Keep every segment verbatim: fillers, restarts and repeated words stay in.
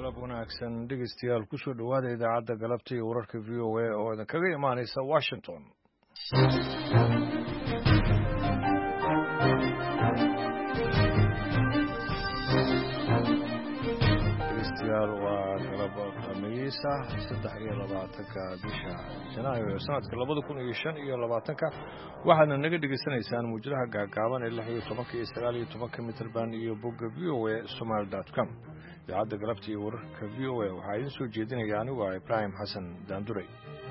galab wanaagsan dhegeystayaal ku soo dhawaada idaacadda galabta iyo wararka v o a oo idin kaga imaanaysa Washington. dhegeystayaal waa galab khamiis ah saddex iyo labaatanka bisha janaayo sanadka labada kun iyo shan iyo labaatanka waxaadna naga dhegeysanaysaan muujadaha gaagaaban ee lix iyo tobanka iyo sagaal iyo tobanka mitirban iyo bogga v o a somali dot com. idaacadda galabta iyo wararka v o a waxaa idin soo jeedinaya anigu ah Ibrahim Xasan Daanduray.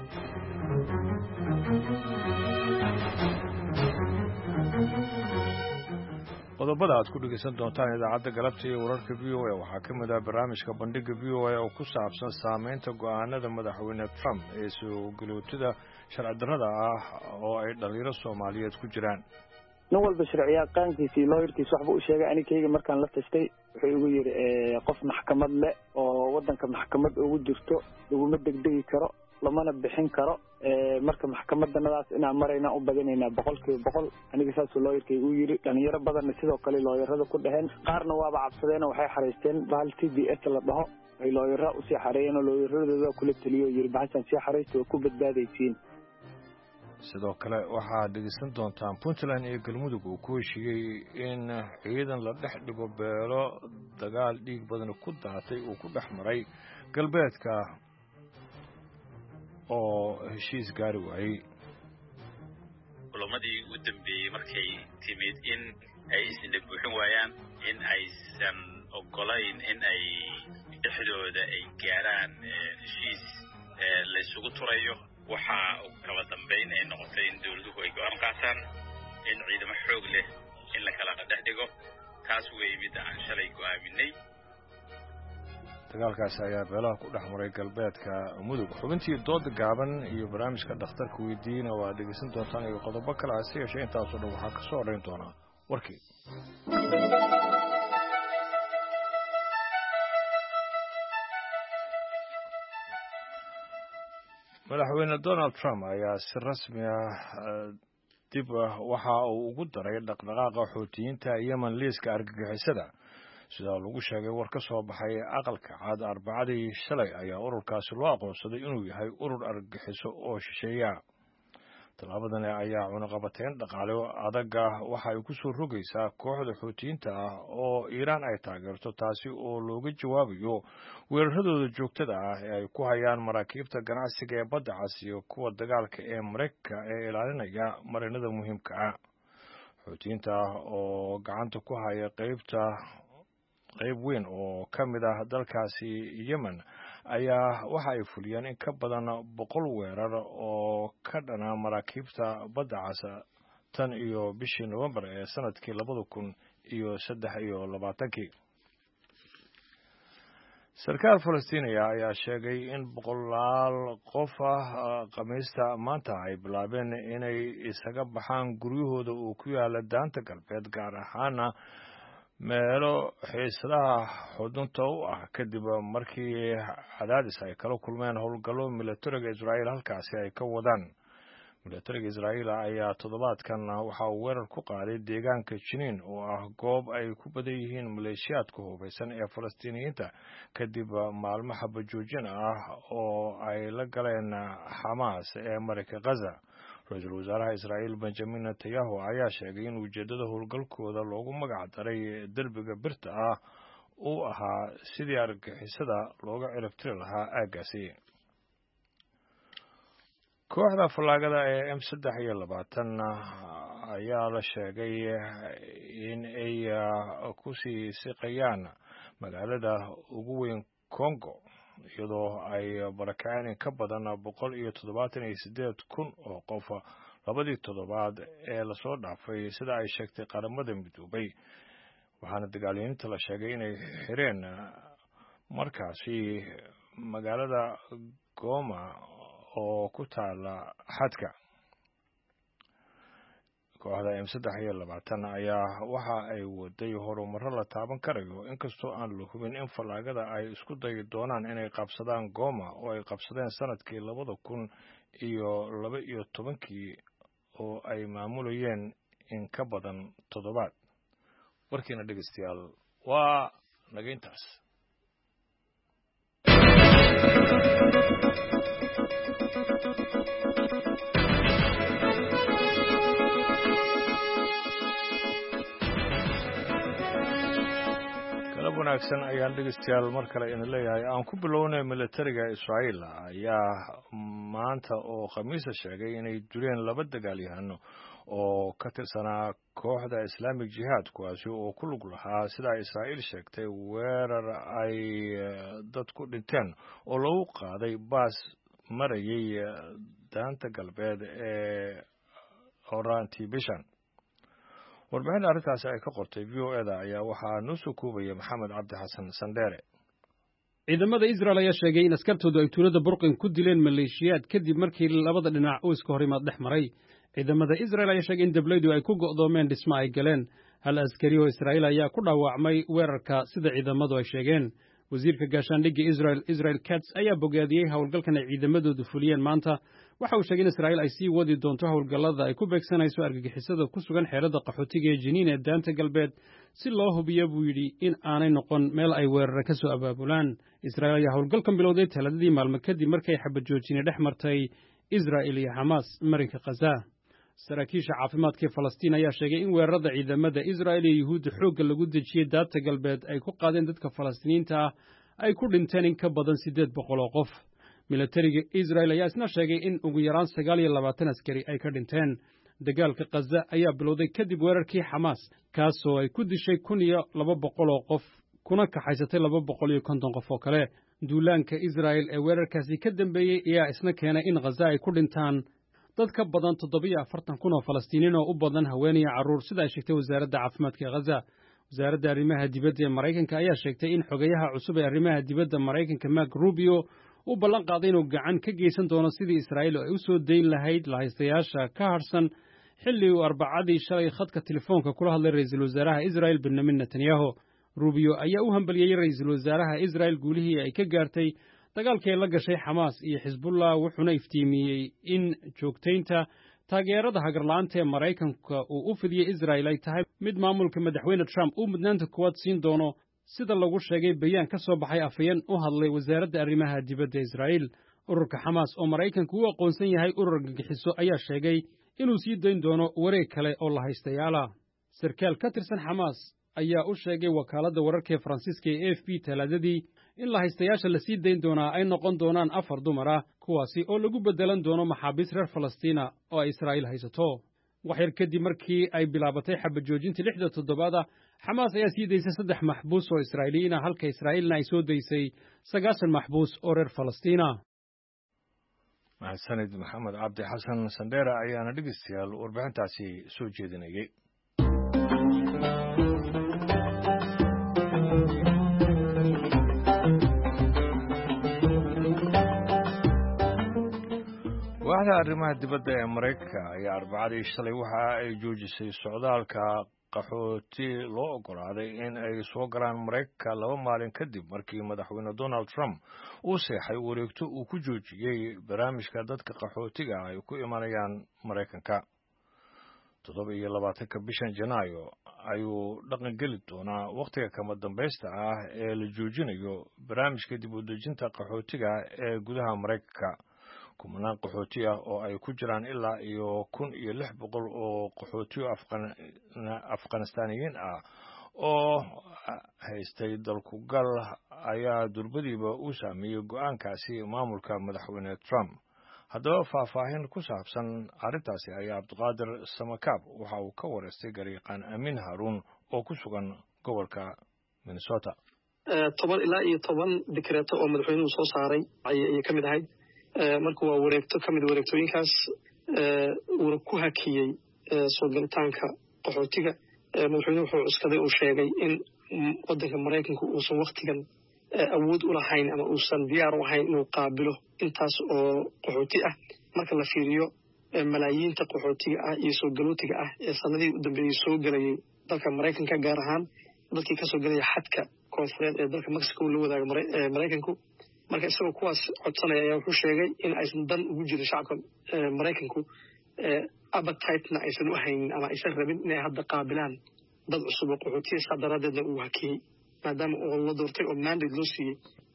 qodobada aad ku dhegeysan doontaan idaacadda galabta iyo wararka v o a waxaa ka mid ah barnaamijka bandhiga v o a oo ku saabsan saameynta go'aanada madaxweyne Trump ee soo galootida sharci darrada ah oo ay dhalinyaro Soomaaliyeed ku jiraan. nin walba sharciyaqaankiisii looyarkiisa waxba u sheegay anikayga markaan la tastay wuxuu igu yidhi qof maxkamad leh oo waddanka maxkamad ugu jirto laguma degdegi karo lamana bixin karo marka maxkamadanadaas inaan maraynaa u badinaynaa boqolkiiba boqol aniga saasuu looyarkayga u yidhi dhalinyaro badanna sidoo kale looyarada ku dhaheen qaarna waaba cabsadeen waxay xaraysteen bahal t b s la dhaho ay looyara usii xareeyeen oo looyaradooda kula teliyo yidhi bahashaan sii xaraysta waa ku badbaadaysiin. sidoo kale waxaad dhegeysan doontaan Puntland iyo Galmudug uu ku heshiiyey in ciidan la dhex dhigo beelo dagaal dhiig badan ku daatay uu ku dhex maray galbeedka oo heshiis gaari waayey. kulamadii ugu dambeeyey markay timid in ay isna buuxin waayaan in aysan ogolayn in ay dhexdooda ay gaaraan heshiis la isugu turayo waxaa kala dambeyn ay noqotay in dawladuhu ay go'aan qaataan in ciidamo xoog leh in la kala dhex dhigo taas way mid aan shalay go'aaminay. dagaalkaasi ayaa beelaha ku dhex maray galbeedka mudug. xubintii dooda gaaban iyo barnaamijka dhakhtarka weydiina waa dhegeysan doontaan iyo qodobo kale hase yeeshee intaasoo dhan waxaa ka soo horrayn doonaa warkii. madaxweyne Donald Trump ayaa si rasmi ah dib waxa uu ugu daray dhaqdhaqaaqa xoutiyiinta Yemen liiska argagixisada sida lagu sheegay war ka soo baxay aqalka cad Arbacadii shalay ayaa ururkaasi loo aqoonsaday inuu yahay urur argagixiso oo shisheeya. talaabadan ayaa cunaqabateyn dhaqaale adag waxa ay ku soo rogaysaa kooxda xoutiyiinta ah oo Iiraan ay taageerto taasi oo looga jawaabayo weeraradooda joogtada ah ee ay ku hayaan maraakiibta ganacsiga ee badda cas iyo kuwa dagaalka ee Mareykanka ee ilaalinaya marinada muhiimka ah. xoutiyiinta oo gacanta ku haya qaybta qayb weyn oo ka mid ah dalkaasi Yemen ayaa waxa ay fuliyeen in ka badan boqol weerar oo ka dhana maraakiibta badda cas tan iyo bishii November ee sanadkii labada kun iyo saddex iyo labaatankii. sarkaal Falastiiniya ayaa sheegay in boqolaal qof ah Khamiista maanta ay bilaabeen inay isaga baxaan guryahooda oo ku yaala daanta galbeed gaar ahaana meelo xiisadaha xudunta u ah kadib markii cadaadis ay kala kulmeen howlgallo militariga Israa'iil halkaasi ay ka wadaan. militariga Israa'iil ayaa toddobaadkan waxa uu weerar ku qaaday deegaanka Jiniin oo ah goob ay ku badan yihiin maleeshiyaadka hubeysan ee Falastiiniyiinta kadib maalmo xabajoojin ah oo ay la galeen Xamaas ee marinka Gaza. ra-iisul wasaaraha Israa'iil Benjamin Netanyahu ayaa sheegay in ujeedada howlgalkooda loogu magac daray derbiga birta ah uu ahaa sidii argagixisada looga ciribtiri lahaa aaggaasi. kooxda fallaagada ee M saddex iyo labaatan ayaa la sheegay in ay ku sii siqayaan magaalada ugu weyn Congo iyadoo ay barakaceen in ka badan boqol iyo toddobaatan iyo siddeed kun oo qof labadii toddobaad ee la soo dhaafay sida ay sheegtay qaramada midoobay. waxaana dagaalyahanada la sheegay inay xireen markaasi magaalada Goma oo ku taala xadka. kooxda M saddex iyo labaatan ayaa waxa ay waday horumaro la taaban karayo inkastoo aan la hubin in fallaagada ay isku dayi doonaan inay qabsadaan Goma oo ay qabsadeen sanadkii labada kun iyo laba iyo tobankii oo ay maamulayeen in ka badan toddobaad. warkiina dhegeystayaal waa naga intaas. wanaagsan ayaan dhegeystayaal mar kale idin leeyahay aan ku bilownay militariga Israa'iil ayaa maanta oo khamiisa sheegay inay dureen laba dagaalyahano oo ka tirsanaa kooxda Islamic Jihad kuwaasi oo ku lug lahaa sida Israa'iil sheegtay weerar ay dad ku dhinteen oo lagu qaaday baas marayay daanta galbeed ee horaantii bishan. warbixin arrintaasi ay ka qortay V O A da ayaa waxaa noo soo koobaya Maxamed Cabdi Xasan Sandere. ciidamada Israel ayaa sheegay in askartoodu ay tuulada Burqin ku dileen maleeshiyaad kadib markii labada dhinac uu iska horimaad dhex maray. ciidamada Israel ayaa sheegay in dablaydu ay ku go'doomeen dhismo ay galeen. hal askari oo Israa'iil ayaa ku dhaawacmay weerarka sida ciidamadu ay sheegeen. wasiirka gaashaandhigga Israel Israel Katz ayaa bogaadiyey howlgalkan ay ciidamadoodu fuliyeen maanta. waxa uu sheegay in Israa'iil ay sii wadi doonto howlgallada ay ku beegsanayso argagixisada ku sugan xeerada qaxootiga ee Jiniin ee daanta galbeed si loo hubiyo buu yidhi in aanay noqon meel ay weerara ka soo abaabulaan. Israa'iil ayaa howlgalkan bilowday talaadadii maalmo kadib markay xabad joojin dhex martay Israa'iil iyo Xamaas marinka Gaza. saraakiisha caafimaadka ee Falastiin ayaa sheegay in weerarada ciidamada Israa'iil iyo Yuhuudda xoogga lagu dejiyay daanta galbeed ay ku qaadeen dadka Falastiiniinta ah ay ku dhinteen in ka badan siddeed boqol oo qof. militariga Israa'iil ayaa isna sheegay in ugu yaraan sagaal iyo labaatan askari ay ka dhinteen. dagaalka Gaza ayaa bilowday kadib weerarkii Xamaas kaasoo ay ku dishay kun iyo laba boqol oo qof kuna kaxaysatay laba boqol iyo konton qof oo kale. duulaanka Israa'iil ee weerarkaasi ka dambeeyey ayaa isna keenay in Gaza ay ku dhintaan dad ka badan toddobiyo afartan kun oo Falastiiniin oo u badan haween iyo carruur sida ay sheegtay wasaaradda caafimaadka ee Gaza. wasaaradda arrimaha dibadda ee Maraykanka ayaa sheegtay in xogayaha cusub ee arrimaha dibadda Maraykanka Mark Rubio uu ballan qaaday inuu gacan ka geysan doono sidii Israa'iil ay u soo dayn lahayd lahaystayaasha ka harsan xilli uu Arbacadii shalay khadka telefoonka kula hadlay ra'iisul wasaaraha Israa'iil Benjamin Netanyahu. Rubio ayaa u hambaliyey ra'iisul wasaaraha Israa'iil guulihii ay ka gaartay dagaalkii la gashay Xamaas iyo Xisbullah wuxuuna iftiimiyey in joogtaynta taageerada hagarla'aanta ee Maraykanka uu u fidiyey Israa'iil ay tahay mid maamulka madaxweyne Trump uu mudnaanta kuwaad siin doono sida lagu sheegay bayaan ka soo baxay afhayeen u hadlay wasaaradda arrimaha dibadda Israa'iil. ururka Xamaas oo Maraykanku u aqoonsan yahay urur gagixiso ayaa sheegay inuu sii dayn doono wareeg kale oo la haystayaala. sarkaal ka tirsan Xamaas ayaa u sheegay wakaaladda wararka ee Faransiiska ee A F P talaadadii in la haystayaasha la sii dayn doonaa ay noqon doonaan afar dumar ah kuwaasi oo lagu beddelan doono maxaabiis reer Falastiina oo ay Israa'iil haysato. wax yar kadib markii ay bilaabatay xabad joojinta lixda toddobaada Xamaas ayaa sii daysay saddex maxbuus oo Israa'iiliyiin ah halka Israa'iilna ay soo daysay sagaashan maxbuus oo reer Falastiina. mahadsanid Maxamed Cabdi Xasan Sandere ayaana dhegeystayaal warbixintaasi soo jeedinayay. waaxda arrimaha dibadda ee Maraykanka ayaa Arbacadii shalay waxa ay joojisay socdaalka qaxooti loo ogolaaday in ay soo galaan Maraykanka laba maalin kadib markii madaxweyne Donald Trump uu seexay wareegto uu ku joojiyey barnaamijka dadka qaxootiga ay ku imanayaan Maraykanka. toddoba iyo labaatanka bishan Janaayo ayuu dhaqan geli doonaa waqtiga kama dambaysta ah ee la joojinayo barnaamijka dib u dejinta qaxootiga ee gudaha Maraykanka. kumanaan qaxooti ah oo ay ku jiraan ilaa iyo kun iyo lix boqol oo qaxootiyo Afghanistaaniyiin ah oo haystay dalku gal ayaa durbadiiba u saameeyey go'aankaasi maamulka madaxweyne Trump. haddaba faahfaahin ku saabsan arrintaasi ayaa Cabdiqaadir Samakaab waxa uu ka wareystay garyaqaan Amiin Haruun oo ku sugan gobolka Minnesota. toban ilaa iyo toban dekreeto oo madaxweynuhu soo saaray ayay ka mid ahayd. marka waa wareegto ka mid wareegtooyinkaas uuna ku hakiyey soo galitaanka qaxootiga. madaxweynuhu wuxuu cuskaday uu sheegay in waddanka Maraykanku uusan wakhtigan awood u lahayn ama uusan diyaar u ahayn inuu qaabilo intaas oo qaxooti ah marka la fiiriyo malaayiinta qaxootiga ah iyo soo galootiga ah ee sanadihii u dambeeyey soo gelayay dalka Maraykanka gaar ahaan dadkii ka soo gelaya xadka koonfureed ee dalka Mexico la wadaaga Maraykanku. marka isagoo kuwaas codsanaya ayaa wuxuu sheegay in aysan dan ugu jirin shacabka Maraykanku appetite-na aysan u haynin ama aysan rabin inay hadda qaabilaan dad cusub oo qaxootiya saa daraaddeedna uu hakiyey maadaama oo la doortay oo mandate loo siiyey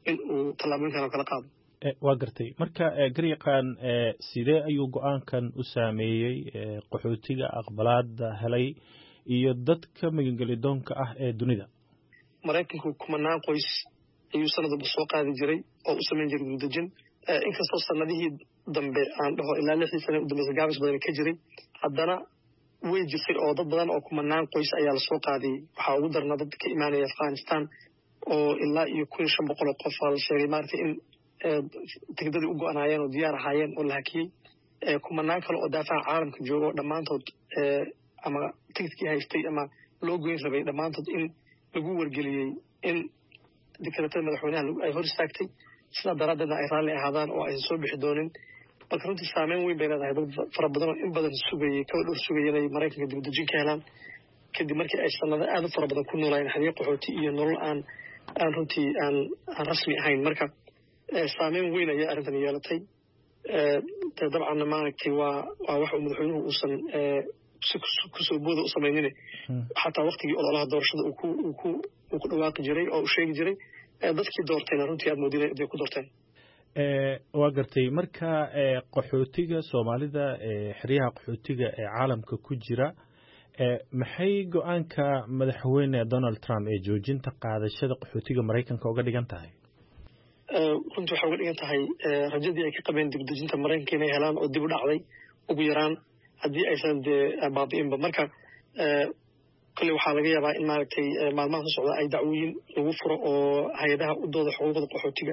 in uu tallaabooyinkan oo kala qaado. waa gartay marka garyaqaan sidee ayuu go-aankan u saameeyey qaxootiga aqbalaada helay iyo dadka magangelidoonka ah ee dunida? maraykanku kumanaan qoys ayuu sanadba soo qaadi jiray oo u samayn jiray dibadejin inkastoo sanadihii dambe aan dhaho ilaa lixdii sane u dambeysay gaabis badan ka jiray haddana way jirtay oo dad badan oo kumanaan qoys ayaa lasoo qaadiyey. waxaa ugu darnaa dad ka imaanaya afghanistan oo ilaa iyo kun iyo shan boqol oo qof la sheegay maaragtay in tigdadii u go-anaayeen oo diyaar ahaayeen oo la hakiyey. kumanaan kale oo daafaha caalamka jooga oo dhammaantood ama tigidkii haystay ama loo goyn rabay dhammaantood in lagu wargeliyey in dekretada madaxweynaha ay hor istaagtay sidaa daraaddeedna ay raalli ahaadaan oo aysan soo bixi doonin. marka runtii saameyn weyn bay leedahay dad fara badan oo in badan sugayey kaba dhowr sugayay inay maraykanka dibadejin ka helaan kadib markii ay sanado aad u fara badan ku noolaayeen xadiiq qaxooti iyo nolol aan aan runtii aan aan rasmi ahayn. marka saameyn weyn ayaa arrintan yeelatay. dabcanna maaragtay waa waa wax uu madaxweynuhu uusan kusoo booda u samaynin xataa waktigii ololaha doorashada uu ku uu ku uu ku dhawaaqi jiray oo uu sheegi jiray dadkii doortayna runtii aad moodin inay ku doorteen. waa gartay marka qaxootiga soomaalida xeryaha qaxootiga ee caalamka ku jira maxay go-aanka madaxweyne Donald Trump ee joojinta qaadashada qaxootiga Maraykanka uga dhigan tahay? runtii waxay uga dhigan tahay rajadii ay ka qabeen dibadejinta Maraykanka inay helaan oo dib u dhacday ugu yaraan haddii aysan dee baabi'inba. marka kolley waxaa laga yaabaa in maaragtay maalmaha soo socda ay dacwooyin lagu furo oo hay-adaha u dooda xuquuqda qaxootiga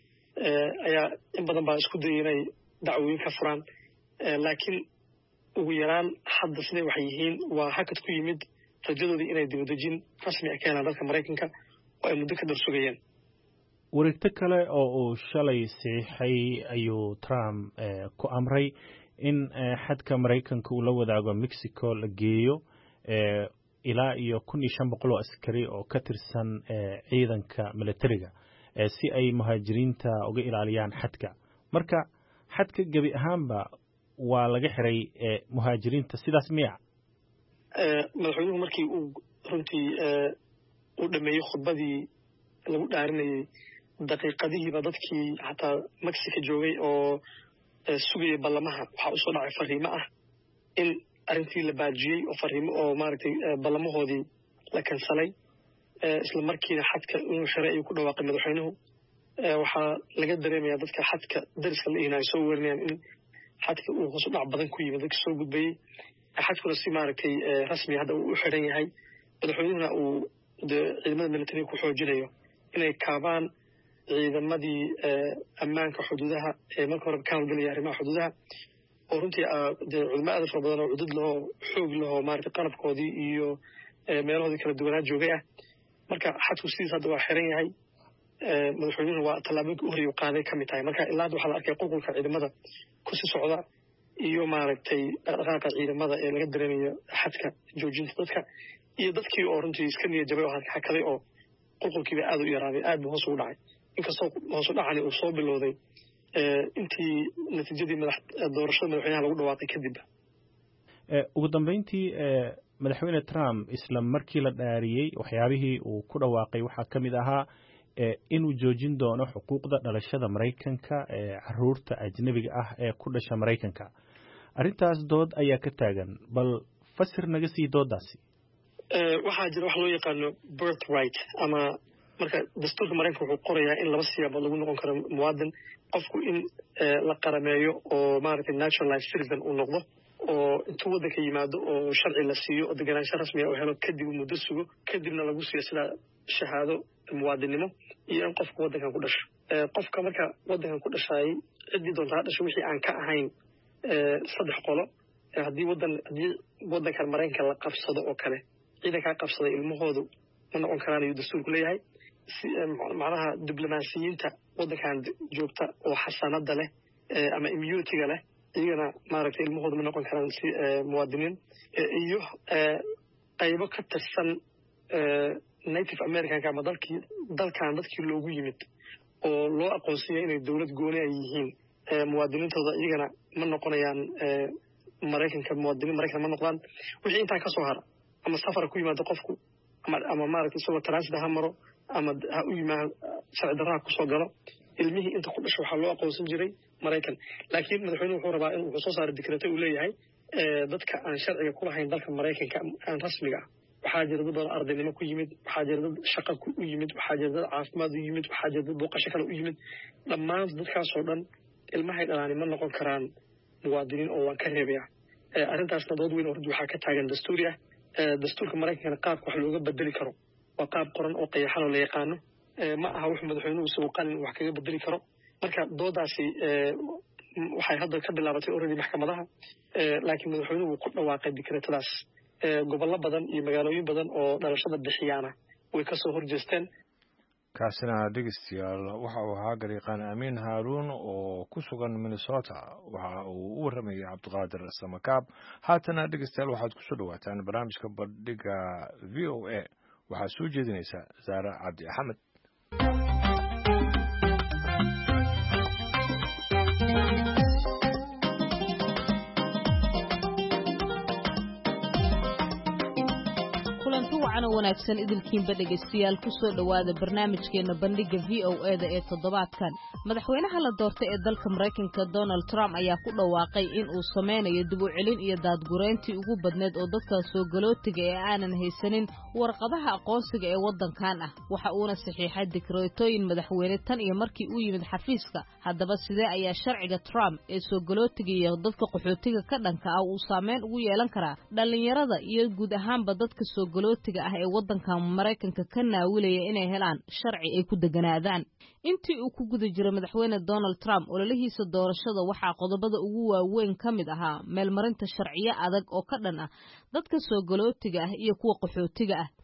ayaa in badan baa isku dayay inay dacwooyin ka furaan. laakiin ugu yaraan hadda siday waxay yihiin waa hakad ku yimid rajadoodii inay dibadejin rasmi ah ka helaan dalka Maraykanka oo ay muddo ka dab sugayeen. wareegto kale oo uu shalay saxiixay ayuu Trump ku amray in xadka Maraykanka uu la wadaago Mexico la geeyo ilaa iyo kun iyo shan boqol oo askari oo ka tirsan ciidanka militariga si ay muhaajiriinta uga ilaaliyaan xadka. marka xadka gebi ahaanba waa laga xiray muhaajiriinta sidaas miya? madaxweynuhu markii uu runtii uu dhameeyey khudbadii lagu dhaarinayay daqiiqadihiiba dadkii xataa Mexico joogay oo sugayay ballamaha waxaa usoo dhacay fariimo ah in arrintii la baajiyey oo fariimo oo maaragtay ballamahoodii la kansalay isla markiina xadka inuu xiray ayuu ku dhawaaqay madaxweynuhu. waxaa laga dareemayaa dadka xadka dariska la ihinaayo soo weerinayaan in xadka uu hoos u dhac badan ku yimid dadka soo gudbayey xadkuna si maaragtay rasmi hadda uu u xiran yahay. madaxweynuhuna uu dee ciidamada militariga ku xoojinayo inay kaabaan ciidamadii ammaanka xuduudaha ee marka hore ka howlgelaya arrimaha xuduudaha oo runtii dee ciidamo aad u fara badan oo cudud lahoo xoog lahoo maaragtay qalabkoodii iyo meelahoodii kala duwanaa joogay ah. marka xadku sidiis hadda waa xiran yahay. madaxweynuhuna waa tallaabooyinka u horreeya u qaaday ka mid tahay. marka ilaa hadda waxaa la arkay qulqulka ciidamada kusii socda iyo maaragtay dhaqdhaqaaqa ciidamada ee laga dareemayo xadka joojinta dadka iyo dadkii oo runtii iska niyad jabay oo hakaday oo qulqulkiiba aad u yaraaday aad buu hoos ugu dhacay inkastoo hoos u dhacani uu soo bilowday intii natiijadii doorashada madaxweynaha lagu dhawaaqay kadib. ugu dambeyntii madaxweyne Trump isla markii la dhaariyey waxyaabihii uu ku dhawaaqay waxaa ka mid ahaa inuu joojin doono xuquuqda dhalashada Maraykanka ee caruurta ajnabiga ah ee ku dhasha Maraykanka. arrintaas dood ayaa ka taagan, bal fasir naga sii doodaasi. waxaa jira wax loo yaqaano birthright ama marka dastuurka Maraykanka wuxuu qorayaa in laba siyaabood lagu noqon karo muwaadin. qofku in la qarameeyo oo maaragtay naturalized citizen uu noqdo oo intuu waddanka yimaado oo sharci la siiyo oo deganaansho rasmi ah oo helo kadib muddo sugo kadibna lagu siiyo sida shahaado muwaadinimo iyo in qofka waddankan ku dhasho. qofka marka waddankan ku dhashaayay ciddii doontaa dhasho wixii aan ka ahayn saddex qolo haddii waddan haddii waddankan Maraykanka la qabsado oo kale ciidankaa qabsaday ilmahoodu ma noqon karaan ayuu dastuurku leeyahay. macnaha diblomaasiyiinta waddankan joogta oo xasanada leh ama immunitiga leh iyagana maaragtay ilmahoodu ma noqon karaan si muwaadiniin iyo qaybo ka tirsan native americanka ama dalkii dalkan dadkii loogu yimid oo loo aqoonsiyay inay dowlad gooni ay yihiin muwaadiniintooda iyagana ma noqonayaan Maraykanka muwaadiniin Maraykan ma noqdaan. wixii intaa ka soo hara ama safar ku yimaado qofku ama ama maaragtay isagoo transit ha maro ama ha u yimaado sharci darraha kusoo galo ilmihii inta ku dhasho waxaa loo aqoonsan jiray maraykan laakiin madaxweynuhu wuxuu rabaa in wuxuu soo saaray dikreeto uu leeyahay dadka aan sharciga ku lahayn dalka maraykanka aan rasmiga ah waxaa jira dad ardaynimo ku yimid waxaa jira dad shaqo u yimid waxaa jira dad caafimaad u yimid waxaa jira dad booqasho kale u yimid dhammaan dadkaasoo dhan ilmahay dhalaani ma noqon karaan muwaadiniin oo waan ka reebaya arrintaasna dood weyn oo runtii waxaa ka taagan dastuuri ah dastuurka maraykankana qaabka wax looga bedeli karo waa qaab qoran oo qayaxan oo la yaqaano ma aha wuxuu madaxweynuhu isagu qalin wax kaga bedeli karo marka doodaasi waxay hadda ka bilaabatay already maxkamadaha laakiin madaxweynuhu wuu ku dhawaaqay dikreetadaas gobollo badan iyo magaalooyin badan oo dhalashada bixiyaana way ka soo horjeesteen kaasina dhegeystayaal waxa uu ahaa gariiqaan amiin haaruun oo ku sugan minnesota waxa uu u warramayay cabdiqaadir samakaab haatana dhegeystayaal waxaad kusoo dhawaataan barnaamijka bandhiga v o a waxaa soo jeedinaysa zaare cabdi axmed wanaagsan idilkiinba dhegaystayaal ku soo dhowaada barnaamijkeena bandhiga v o e da ee toddobaadkan madaxweynaha la doortay ee dalka maraykanka donald trump ayaa ku dhawaaqay in uu sameynayo dib u celin iyo daadgureyntii ugu badneed oo dadka soo galootiga ee aanan haysanin warqadaha aqoonsiga ee waddankan ah waxa uuna saxiixay dikreetooyin madaxweyne tan iyo markii uu yimid xafiiska haddaba sidee ayaa sharciga trump ee soo galootiga iyo dadka qaxootiga ka dhanka ah uu saameyn ugu yeelan karaa dhallinyarada iyo guud ahaanba dadka soo galootiga ah ee waddanka maraykanka ka naawilaya inay helaan sharci ay ku deganaadaan intii uu ku guda jiro madaxweyne donald trump ololihiisa doorashada waxaa qodobada ugu waaweyn ka mid ahaa meelmarinta sharciyo adag oo ka dhan ah dadka soo galootiga ah iyo kuwa qaxootiga ah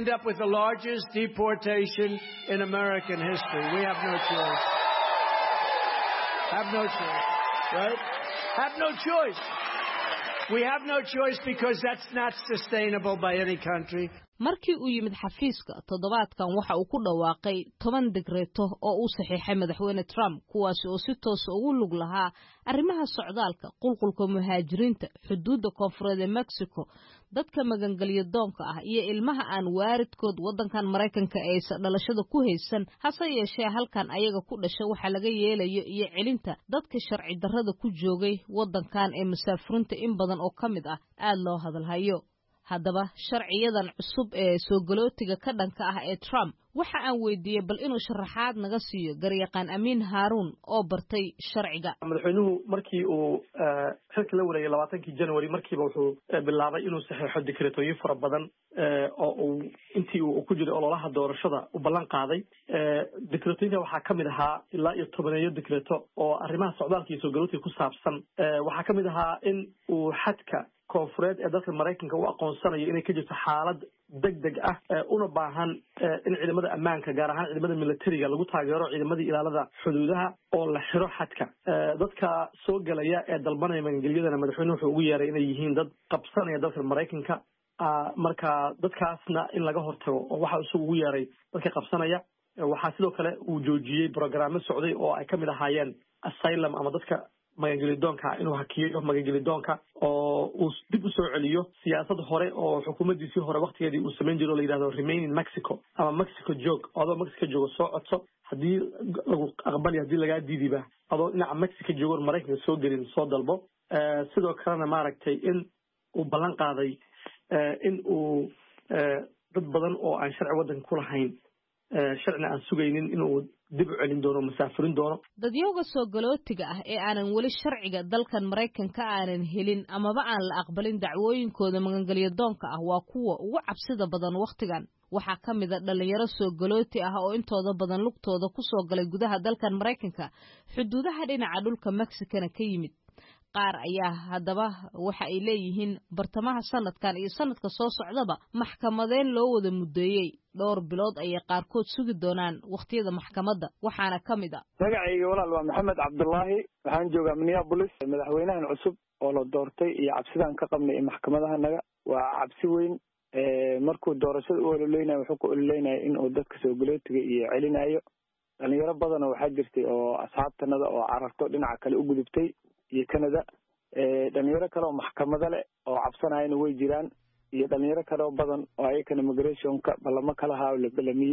markii uu yimid xafiiska toddobaadkan waxa uu ku dhawaaqay toban digreeto oo uu saxiixay madaxweyne Trump kuwaasi oo si toos ugu lug lahaa arrimaha socdaalka qulqulka muhaajiriinta xuduudda koonfureed ee Mexico dadka magangalyo doonka ah iyo ilmaha aan waaridkood waddankan Mareykanka aysan dhalashada ku haysan hase yeeshee halkan ayaga ku dhashay waxa laga yeelayo iyo celinta dadka sharci darrada ku joogay waddankan ee musaafiriinta in badan oo ka mid ah aad loo hadalhayo haddaba sharciyadan cusub ee soo galootiga ka dhanka ah ee Trump waxa aan weydiiyay bal inuu sharaxaad naga siiyo garyaqaan Amiin Haaruun oo bartay sharciga madaxweynuhu markii uu xilka la wareegay labaatankii January markiiba wuxuu bilaabay inuu saxiixo dikreetooyin fara badan oo uu intii uu ku jiray ololaha doorashada u ballan qaaday dikreetooyinka waxaa ka mid ahaa ilaa iyo tobaneeyo dikreeto oo arrimaha socdaalka iyo soo galootiga ku saabsan waxaa ka mid ahaa in uu xadka koonfureed ee dalka Mareykanka uu aqoonsanayo inay ka jirto xaalad degdeg ah una baahan in ciidamada ammaanka gaar ahaan ciidamada militariga lagu taageero ciidamadii ilaalada xuduudaha oo la xiro xadka dadka soo galaya ee dalbanaya magangelyadana madaxweynuhu wuxuu ugu yeeray inay yihiin dad qabsanaya dalka Mareykanka marka dadkaasna in laga hortago oo waxa uu ugu yeeray dadka qabsanaya waxaa sidoo kale uu joojiyey programme socday oo ay ka mid ahaayeen asylum ama dadka magangelidoonka inuu hakiyo magangelidoonka oo uu dib u soo celiyo siyaasad hore oo xukuumaddiisii hore waqtigeedii uu samayn jiray oo la yidhahdo remain in Mexico ama Mexico joog adoo Mexico joogo soo codso haddii lagu aqbali haddii lagaa diidiba adoo dhinaca Mexico joogo Mareykanka soo gelin soo dalbo sidoo kalena maaragtay in uu ballan qaaday in uu dad badan oo aan sharci waddanka ku lahayn sharcina aan sugaynin inuu dib u celin doono musaafiriin doono dadyowga soo galootiga ah ee aanan weli sharciga dalkan Mareykanka aanan helin amaba aan la aqbalin dacwooyinkooda magangalyo doonka ah waa kuwa ugu cabsida badan waqtigan waxaa ka mid ah dhalinyaro soo galooti ah oo intooda badan lugtooda ku soo galay gudaha dalkan Mareykanka xuduudaha dhinaca dhulka Mexicana ka yimid qaar ayaa haddaba waxa ay leeyihiin bartamaha sanadkan iyo sanadka soo socdaba maxkamadeen loo wada mudeeyay dhowr bilood ayay qaarkood sugi doonaan waqtiyada maxkamadda waxaana ka mid ah magacayga walaal waa maxamed cabdullaahi waxaan joogaa Minneapolis madaxweynahan cusub oo la doortay iyo cabsidan ka qabnay ee maxkamadahanaga waa cabsi weyn markuu doorashada u ololeynayo wuxuu ku ololeynayo in uu dadka soo galootiga iyo celinayo dhalinyaro badan oo waxaa jirtay oo asxaabtanada oo cararto dhinaca kale u gudubtay iyo Canada ee dhalinyaro kale oo maxkamada leh oo cabsanayna way jiraan iyo dhalinyaro kale oo badan oo ayakana immigrationka balama kala haa la balamiyay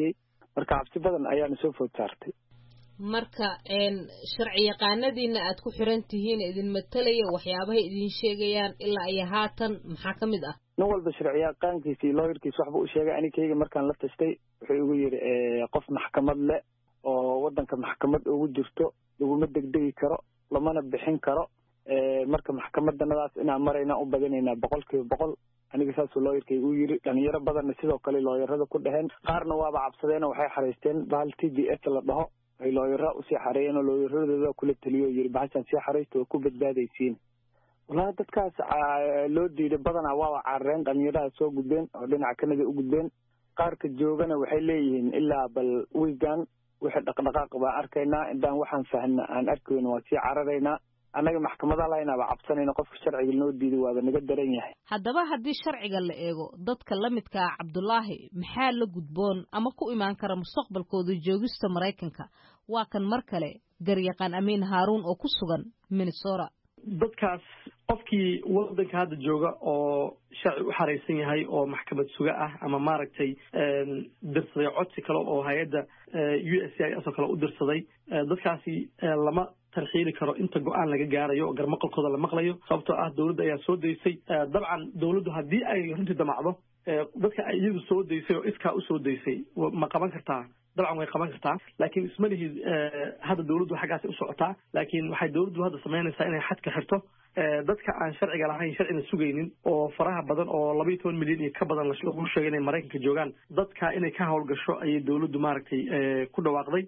marka cabsi badan ayaana soo food saartay marka sharci yaqaanadiina aad ku xiran tihiin idin matalaya waxyaabahay idin sheegayaan ilaa iyo haatan maxaa ka mid ah nin walba sharci yaqaankiisa iyo looyarkiisa waxba u sheegay anikayga markaan la tastay wuxuu igu yidhi qof maxkamad leh oo waddanka maxkamad ugu jirto laguma degdegi karo lamana bixin karo marka maxkamadanadaas inaan maraynaa u badinaynaa boqol kiiba boqol aniga saasuu looyarkayga u yidhi dhalinyaro badanna sidoo kale looyarada ku dhaheen qaarna waaba cabsadeen oo waxay xaraysteen bahal t b s la dhaho ay looyara usii xareeyeen oo looyaradooda kula taliyo yidhi bahashaan sii xaraysta oo ku badbaadaysiin walahi dadkaas loo diiday badanaa waaba carareen dhalinyaraha soo gudbeen oo dhinaca kanada u gudbeen qaarka joogana waxay leeyihiin ilaa bal wiigan wixii dhaqdhaqaaq baan arkaynaa intaan waxaan fahna aan arkayno waa sii cararaynaa annaga maxkamada lahaynaaba cabsanayna qofka sharciga noo diiday waaba naga daran yahay haddaba haddii sharciga la eego dadka la midka ah cabdulaahi maxaa la gudboon ama ku imaan kara mustaqbalkooda joogista maraykanka waa kan mar kale garyaqaan amiin haaruun oo ku sugan minnesota dadkaas qofkii waddanka hadda jooga oo sharci u xaraysan yahay oo maxkamad suga ah ama maaragtay dirsaday codsi kale oo hay-adda u s c i s oo kale u dirsaday dadkaasi lama tarxiili karo inta go-aan laga gaarayo oo garmaqalkooda la maqlayo sababtoo ah dawladda ayaa soo daysay dabcan dawladdu haddii ay runtii damacdo dadka ay iyadu soo daysay oo iskaa u soo daysay ma qaban kartaa dabcan way qaban kartaa laakiin isma lihid hadda dawladdu xaggaas u socotaa laakiin waxay dawladdu hadda samaynaysaa inay xadka xirto dadka aan sharciga lahayn sharcina sugaynin oo faraha badan oo laba iyo toban milyan iyo ka badan lagu sheegay inay maraykanka joogaan dadka inay ka howlgasho ayay dawladdu maaragtay ku dhawaaqday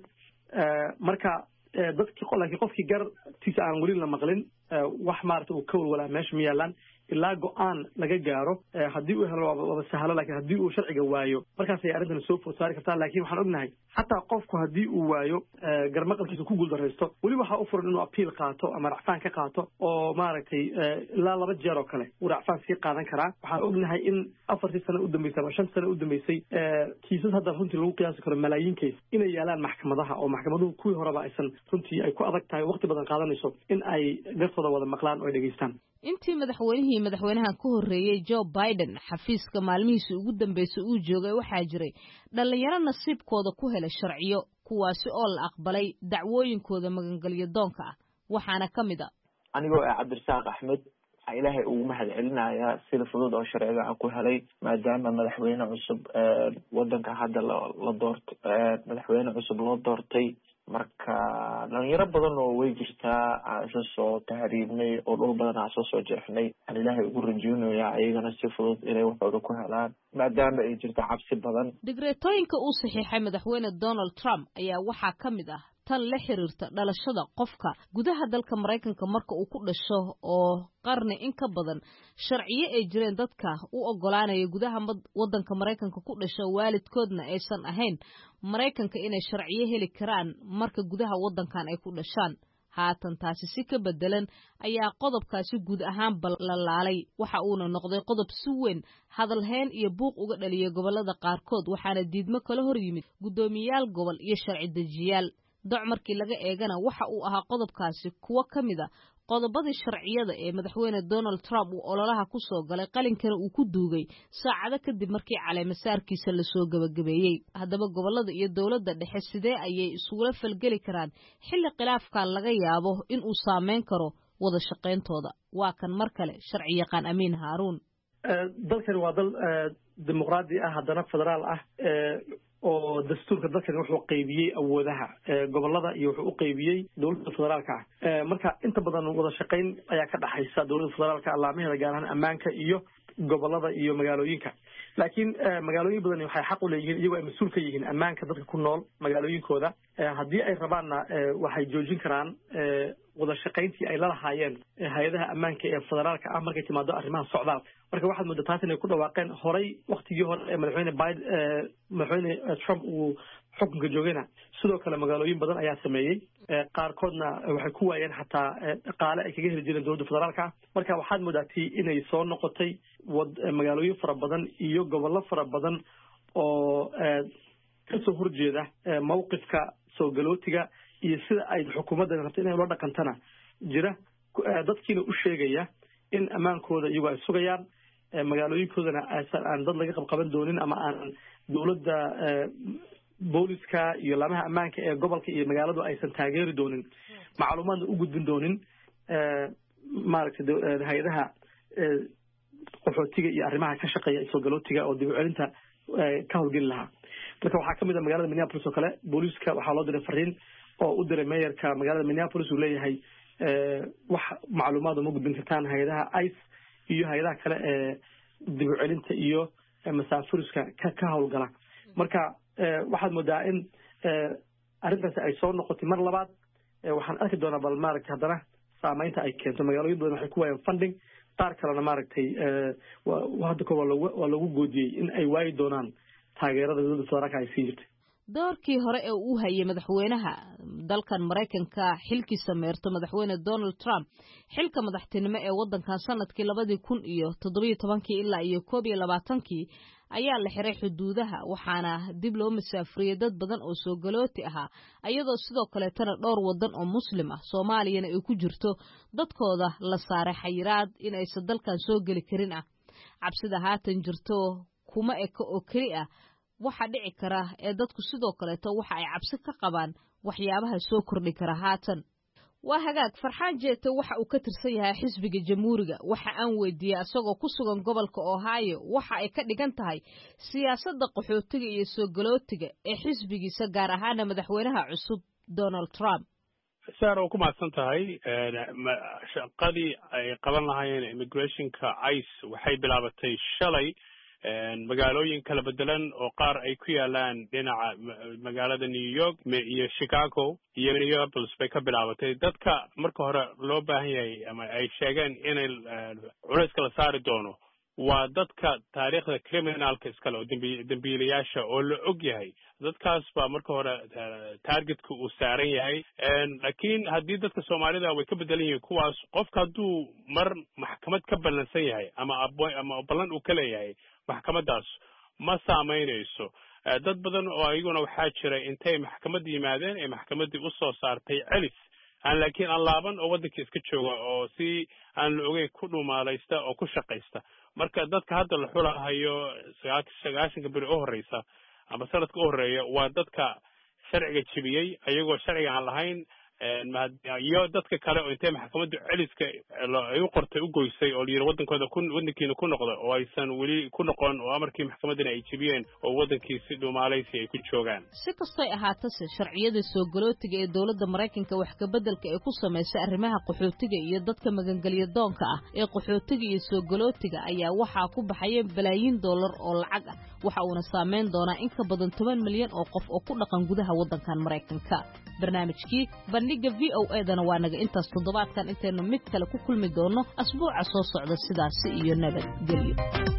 marka dadkii laakiin qofkii gartiisa aan weli la maqlin wax maaragtay uu ka walwalaa meesha ma yaalaan ilaa go-aan laga gaaro haddii uu helo waba sahlo laakiin haddii uu sharciga waayo markaas ay arrintan soo food saari kartaa laakiin waxaan ognahay xataa qofku haddii uu waayo garmaqalkiisa ku guuldaraysto weli waxaa u furan inuu apiil qaato ama racfaan ka qaato oo maaragtay ilaa laba jeer oo kale uu racfaan sii qaadan karaa waxaan ognahay in afartii sano u dambeysay ama shan sano u dambeysay kiisas hadda runtii lagu qiyaasi karo malaayiin kays inay yaalaan maxkamadaha oo maxkamaduhu kuwii horeba aysan runtii ay ku adag tahay waqti badan qaadanayso in ay gartooda wada maqlaan oo ay dhegaystaan intii madaxweynihii madaxweynahan ku horreeyey joe biden xafiiska maalmihiisii ugu dambeysay uu joogay waxaa jiray dhallinyaro nasiibkooda ku helay sharciyo kuwaasi oo la aqbalay dacwooyinkooda magangelyo doonka ah waxaana ka mid a anigoo ah cabdirasaaq axmed waxaa ilaahay ugu mahad celinayaa sida fudud oo sharciga aan ku helay maadaama madaxweyne cusub waddanka hadda la doorto madaxweyne cusub loo doortay marka dhalinyaro badan oo way jirtaa aan isa soo tahriibnay oo dhul badan aan soo soo jeexnay aan ilaahay ugu rajeynayaa ayagana si fudud inay waxooda ku helaan maadaama ay jirto cabsi badan digreetooyinka uu saxiixay madaxweyne donald trump ayaa waxaa ka mid ah tan la xiriirta dhalashada qofka gudaha dalka maraykanka marka uu ku dhasho oo qarni in ka badan sharciyo ay jireen dadka u ogolaanaya gudaha waddanka maraykanka ku dhasho waalidkoodna aysan ahayn maraykanka inay sharciyo heli karaan marka gudaha waddankan ay ku dhashaan haatan taasi si ka bedelan ayaa qodobkaasi guud ahaan ballalaalay waxa uuna noqday qodob si weyn hadalhayn iyo buuq uga dhaliyay gobollada qaarkood waxaana diidmo kala hor yimid guddoomiyayaal gobol iyo sharci dejiyaal doc markii laga eegana waxa uu ahaa qodobkaasi kuwo ka mid a qodobadii sharciyada ee madaxweyne donald trump uu ololaha ku soo galay qalinkana uu ku duugay saacado kadib markii caleemasaarkiisa lasoo gabagabeeyey haddaba gobollada iyo dowladda dhexe sidee ayay isugula falgeli karaan xilli khilaafkan laga yaabo in uu saameyn karo wada shaqayntooda waa kan mar kale sharci yaqaan amiin haaruun dalkani waa dal dimuqraadi ah haddana federaal ah oo dastuurka dalkani wuxuu qaybiyey awoodaha gobolada iyo wuxuu u qaybiyey dowladda federaalka ah marka inta badan wada shaqayn ayaa ka dhaxaysa dowladda federaalka allaamaheeda gaar ahaan ammaanka iyo gobolada iyo magaalooyinka laakiin magaalooyin badan waxay xaq u leeyihiin iyagoo ay mas-uul ka yihiin ammaanka dadka ku nool magaalooyinkooda haddii ay rabaanna waxay joojin karaan wada shaqayntii ay la lahaayeen hay-adaha ammaanka ee federaalka ah markay timaado arrimaha socdaal marka waxaad moodaa taas inay ku dhawaaqeen horay waktigii hore ee madaxweyne biden madaxweyne trump uu xukunka joogayna sidoo kale magaalooyin badan ayaa sameeyey qaarkoodna waxay ku waayeen xataa dhaqaale ay kaga heli jireen dowladda federaalka ah marka waxaad moodaa tii inay soo noqotay wad magaalooyin fara badan iyo gobollo fara badan oo kasoo horjeeda mawqifka soo galootiga iyo sida ay xukuumaddan rabto inay ula dhaqantana jira dadkiina u sheegaya in ammaankooda iyagoo ay sugayaan magaalooyinkoodana aan dad laga qabqaban doonin ama aan dowladda booliska iyo laamaha ammaanka ee gobolka iyo magaaladu aysan taageeri doonin macluumaadna u gudbin doonin maaragtay hay-adaha qaxootiga iyo arrimaha ka shaqeeya soo galootiga oo dib u celinta ka howlgeli lahaa marka waxaa kamid a magaalada minneapolis oo kale booliska waxaa loo diray fariin oo u diray mayorka magaalada minneapolis uu leeyahay wax macluumaad uma gudbin kartaan hay-adaha ice iyo hay-adaha kale ee dib u celinta iyo masaafuriska ka ka howlgala marka waxaad moodaa in arrintaasi ay soo noqotay mar labaad waxaan arki doonaa bal maaragtay haddana saameynta ay keento magaalooyin badan waxay ku waayeen funding qaar kalena maaragtay hadda kor waa lagu goodiyey in ay waayi doonaan taageerada dowladda federaalka ay sii jirtay doorkii hore ee uu hayay madaxweynaha dalkan Mareykanka xilkiisa meerto madaxweyne Donald Trump xilka madaxtinimo ee wadankan sanadkii labadii kun iyo toddoba iyo tobankii ilaa iyo koob iyo labaatankii ayaa la xiray xuduudaha waxaana dib loo masaafuriyay dad badan oo soo galooti ahaa iyadoo sidoo kale tana dhowr wadan oo muslim ah Soomaaliyana ay ku jirto dadkooda la saaray xayiraad in aysan dalkan soo gali karin ah cabsida haatan jirto kuma eka oo kali ah waxa dhici kara ee dadku sidoo kale waxa ay cabsi ka qabaan waxyaabaha soo kordhi kara haatan waa hagaag farxaan jeeto waxa uu ka tirsan yahay xisbiga jamhuuriga waxa aan weydiiyay asagoo ku sugan gobolka Ohio waxa ay ka dhigan tahay siyaasadda qaxootiga iyo soo galootiga ee xisbigiisa gaar ahaan madaxweynaha cusub Donald Trump saaro ku maadsan tahay shaqadii ay qaban lahaayeen immigrationka ice waxay bilaabatay shalay magaalooyin kala bedelan oo qaar ay ku yaalaan dhinaca magaalada New York iyo Chicago iyo Minneapolis bay ka bilaabatay dadka marka hore loo baahan yahay ama ay sheegeen inay culays kala saari doono waa dadka taariikhda criminalka iskale oo dambiilayaasha oo la og yahay dadkaas baa marka hore targetka uu saaran yahay laakiin haddii dadka Soomaalida way ka bedelan yihiin kuwaas qofka hadduu mar maxkamad ka ballansan yahay ama ama ballan uu ka leeyahay maxkamadaas ma saameynayso dad badan oo ayaguna waxaa jira intay maxkamad yimaadeen ee maxkamadii u soo saartay celis aan laakiin aan laaban oo waddanka iska jooga oo si aan la ogeyn ku dhumaalaysta oo ku shaqaysta marka dadka hadda la xulahayo sagaashanka beri u horeysa ama sanadka u horeeya waa dadka sharciga jibiyey ayagoo sharciga aan lahayn iyo dadka kale oo intay maxkamadda celiska ay u qortay u goysay oo yiri wadankooda ku wadankiina ku noqdo oo aysan wali ku noqon oo amarkii maxkamadda ay jibiyeen oo wadankiisa Soomaaliya ay ku joogaan si kastoo ahaata sharciyada soo galootiga ee dawladda Mareykanka wax ka bedelka ay ku sameysay arrimaha qaxootiga iyo dadka magangalyo doonka ah ee qaxootiga iyo soo galootiga ayaa waxa ku baxay balaayiin dollar oo lacag ah waxa uu saameyn doonaa in ka badan toban milyan oo qof oo ku dhaqan gudaha wadankan Mareykanka barnaamijkii bandhiga V O A dana waa naga intaas toddobaadkan inteenu mid kale ku kulmi doono asbuuca soo socda sidaas iyo nabad gelyo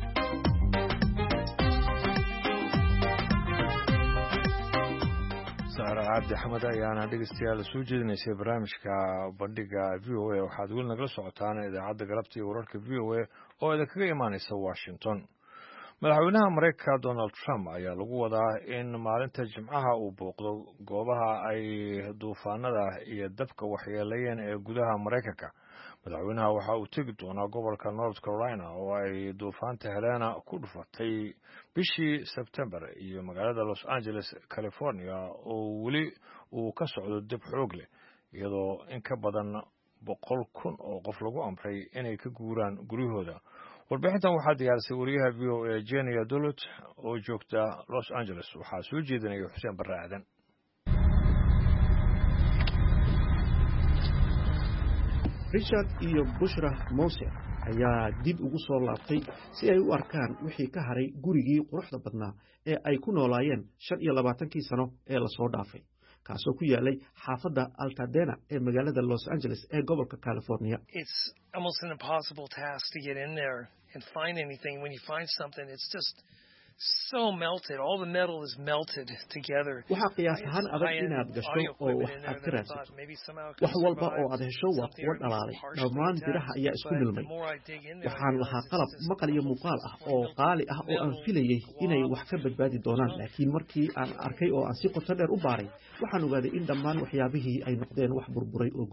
Sara Cabdi Axmed ayaana dhegeystayaal soo jeedinaysay barnaamijka bandhiga V O A waxaad weli nagala socotaan idaacadda galabta iyo wararka V O A oo idinkaga imaanaysa Washington madaxweynaha Mareykanka Donald Trump ayaa lagu wadaa in maalinta Jimcaha uu booqdo goobaha ay duufaanada iyo dabka waxyeeleeyeen ee gudaha Mareykanka madaxweynaha waxa uu tegi doonaa gobolka North Carolina oo ay duufaanta Helena ku dhufatay bishii September iyo magaalada Los Angeles California oo weli uu ka socdo dab xoog leh iyadoo in ka badan boqol kun oo qof lagu amray inay ka guuraan guryahooda warbixintan waxaa diyaarisay wariyaha V O A Jenia Dulot oo joogta Los Angeles waxaa soo jeedinaya Xuseen Barre Aadan Richard iyo Bushra Mose ayaa dib ugu soo laabtay si ay u arkaan wixii ka haray gurigii quruxda badnaa ee ay ku noolaayeen shan iyo labaatankii sano ee la soo dhaafay kaasoo ku yaalay xaafadda Altadena ee magaalada Los Angeles ee gobolka California. It's almost an impossible task to get in there and find anything. When you find something, it's just so melted. All the metal is melted together. Waxa qiyaas ahaan adag inaad gasho oo wax aad ka raadsato. Wax walba oo aad hesho waa kuwa dhalaalay. Dhammaan biraha ayaa isku milmay. Waxaan lahaa qalab maqal iyo muuqaal ah oo qaali ah oo aan filayay inay wax ka badbaadi doonaan laakiin markii aan arkay oo aan si qoto dheer u baaray waxaan ogaaday in dhammaan waxyaabihii ay noqdeen wax burburay oo gubtay.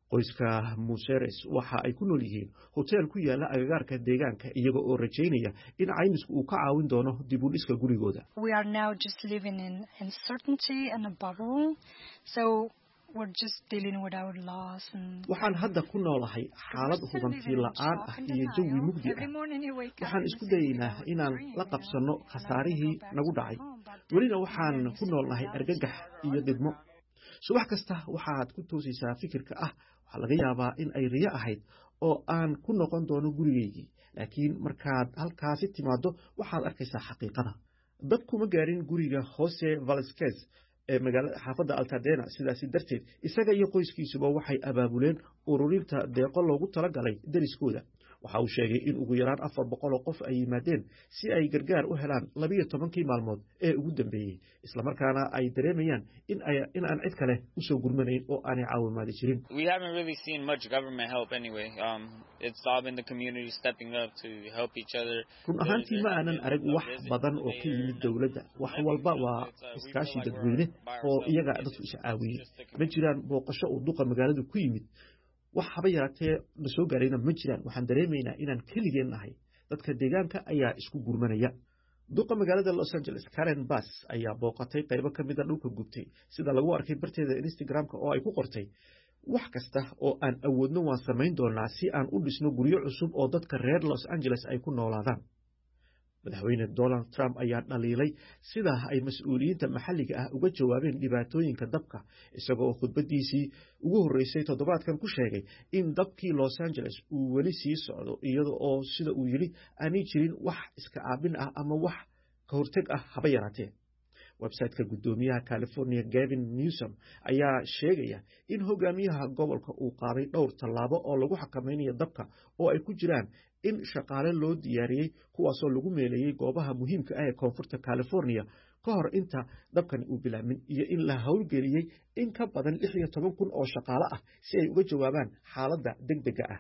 qoyska Museres waxa ay ku nool yihiin hotel ku yaala agagaarka deegaanka iyaga oo rajaynaya in caymisku uu ka caawin doono dib u dhiska gurigooda. We are now just living in uncertainty and a bubble, so we're just dealing with our loss. Waxaan hadda ku noolahay xaalad hubanti la'aan ah iyo jawi mugdi ah. Waxaan isku dayaynaa inaan la qabsano khasaarihii nagu dhacay. Welina waxaan ku noolnahay argagax iyo didmo. Subax kasta waxaad ku toosaysaa fikirka ah waxa laga yaabaa in ay riyo ahayd oo aan ku noqon doono gurigeygii, laakiin markaad halkaasi timaado waxaad arkaysaa xaqiiqada. Dad kuma gaarin guriga Jose Velasquez ee magaalada xaafadda Altadena, sidaas darteed isaga iyo qoyskiisuba waxay abaabuleen ururinta deeqo loogu talagalay deriskooda. waxa uu sheegay in ugu yaraan afar boqol oo qof ay yimaadeen si ay gargaar u helaan laba iyo tobankii maalmood ee ugu dambeeyay, isla markaana ay dareemayaan in ay in aan cid kale u soo gurmanayn oo aanay caawimaad jirin. We haven't really seen much government help anyway. Um it's all been the community stepping up to help each other. Run ahaantii ma aanan arag wax badan oo ka yimid dawladda. Wax walba waa iskaashi dadweyne oo iyaga dadku is caawiyay. Ma jiraan booqasho uu duqa magaalada ku yimid. wax haba yaraatee la soo gaarayna ma jiraan. waxaan dareemaynaa inaan keligeen nahay. dadka deegaanka ayaa isku gurmanaya. duqa magaalada Los Angeles Karen Bass ayaa booqatay qaybo ka mid ah dhulka gubtay, sida lagu arkay barteeda Instagram-ka oo ay ku qortay wax kasta oo aan awoodno waan samayn doonaa si aan u dhisno guryo cusub oo dadka reer Los Angeles ay ku noolaadaan. madaxweyne Donald Trump ayaa dhaliilay sida ay mas'uuliyiinta maxalliga ah uga jawaabeen dhibaatooyinka dabka, isagoo khudbadiisii ugu horeysay toddobaadkan ku sheegay in dabkii Los Angeles uu weli sii socdo iyada oo sida uu yiri aanay jirin wax iska caabin ah ama wax ka hortag ah haba yaraatee. website-ka gudoomiyaha California Gavin Newsom ayaa sheegaya in hogaamiyaha gobolka uu qaaday dhowr tallaabo oo lagu xakameynayo dabka oo ay ku jiraan in shaqaale loo diyaariyay kuwaas oo lagu meeleeyay goobaha muhiimka ah ee koonfurta California ka hor inta dabkan uu bilaamin, iyo in la hawlgeliyay in ka badan lix iyo toban kun oo shaqaale ah si ay uga jawaabaan xaaladda degdega ah.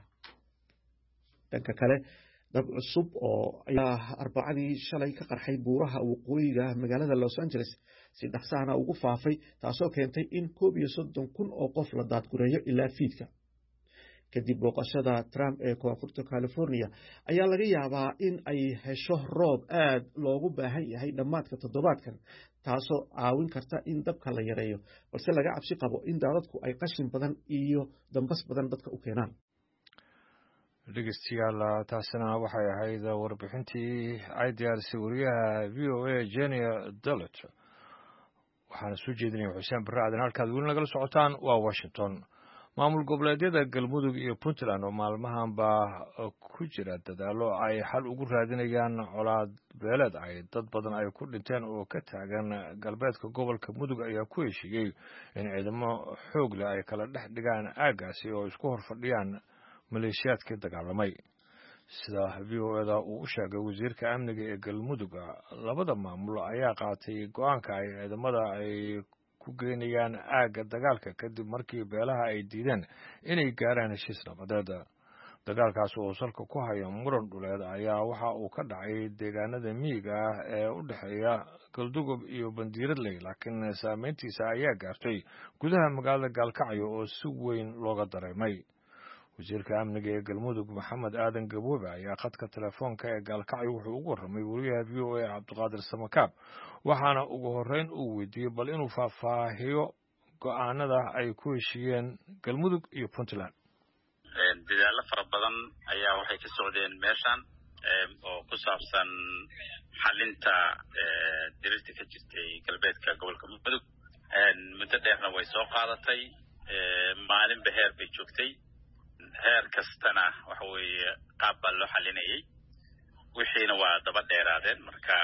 dhanka kale dab cusub oo ayaa arbacadii shalay ka qarxay buuraha waqooyiga magaalada Los Angeles si dhaxsaana ugu faafay, taasoo keentay in koob iyo soddon kun oo qof la daadgureeyo ilaa fiidka. kadib booqashada Trump ee koonfurta California ayaa laga yaabaa in ay hesho roob aad loogu baahan yahay dhammaadka toddobaadkan, taasoo caawin karta in dabka la yareeyo, balse laga cabsi qabo in daadadku ay qashin badan iyo dambas badan dadka u keenaan. dhegeystayaal taasina waxay ahayd warbixintii ay diyaarisay wariyaha V O A Jenia Dolet. waxaana soo jeedinaya xuseen barre aadan. halkaad weli nagala socotaan waa Washington. maamul goboleedyada Galmudug iyo Puntland oo maalmahan baa ku jira dadaalo ay xal ugu raadinayaan colaad beeleed ay dad badan ay ku dhinteen oo ka taagan galbeedka gobolka Mudug ayaa ku heshiiyey in ciidamo xoog leh ay kala dhex dhigaan aagaasi oo isku horfadhiyaan maleeshiyaadkii dagaalamay. sida V O A da uu u sheegay wasiirka amniga ee Galmudug, labada maamul ayaa qaatay go'aanka ay ciidamada ay ku geynayaan aaga dagaalka kadib markii beelaha ay diideen inay gaaraan heshiis nabadeed. dagaalkaas oo salka ku haya muran dhuleed ayaa waxa uu ka dhacay deegaanada miyiga ah ee u dhexeeya Galdugob iyo Bandiiradley, laakiin saameyntiisa ayaa gaartay gudaha magaalada Gaalkacyo oo si weyn looga dareemay. wasiirka amniga ee Galmudug Maxamed Aadan Gaboobe ayaa khadka telefoonka ee Gaalkacyo wuxuu ugu warramay wariyaha V O A Cabdiqaadir Samakaab, waxaana ugu horreyn uu weydiiyey bal inuu faahfaahiyo go'aanada ay ku heshiiyeen Galmudug iyo Puntland. dadaalo fara badan ayaa waxay ka socdeen meeshan oo ku saabsan xalinta dirirta ka jirtay galbeedka gobolka Mudug. muddo dheerna way soo qaadatay, maalinba heer bay joogtay. heer kastana waxa weeye qaab baa loo xalinayay, wixiina waa daba dheeraadeen. marka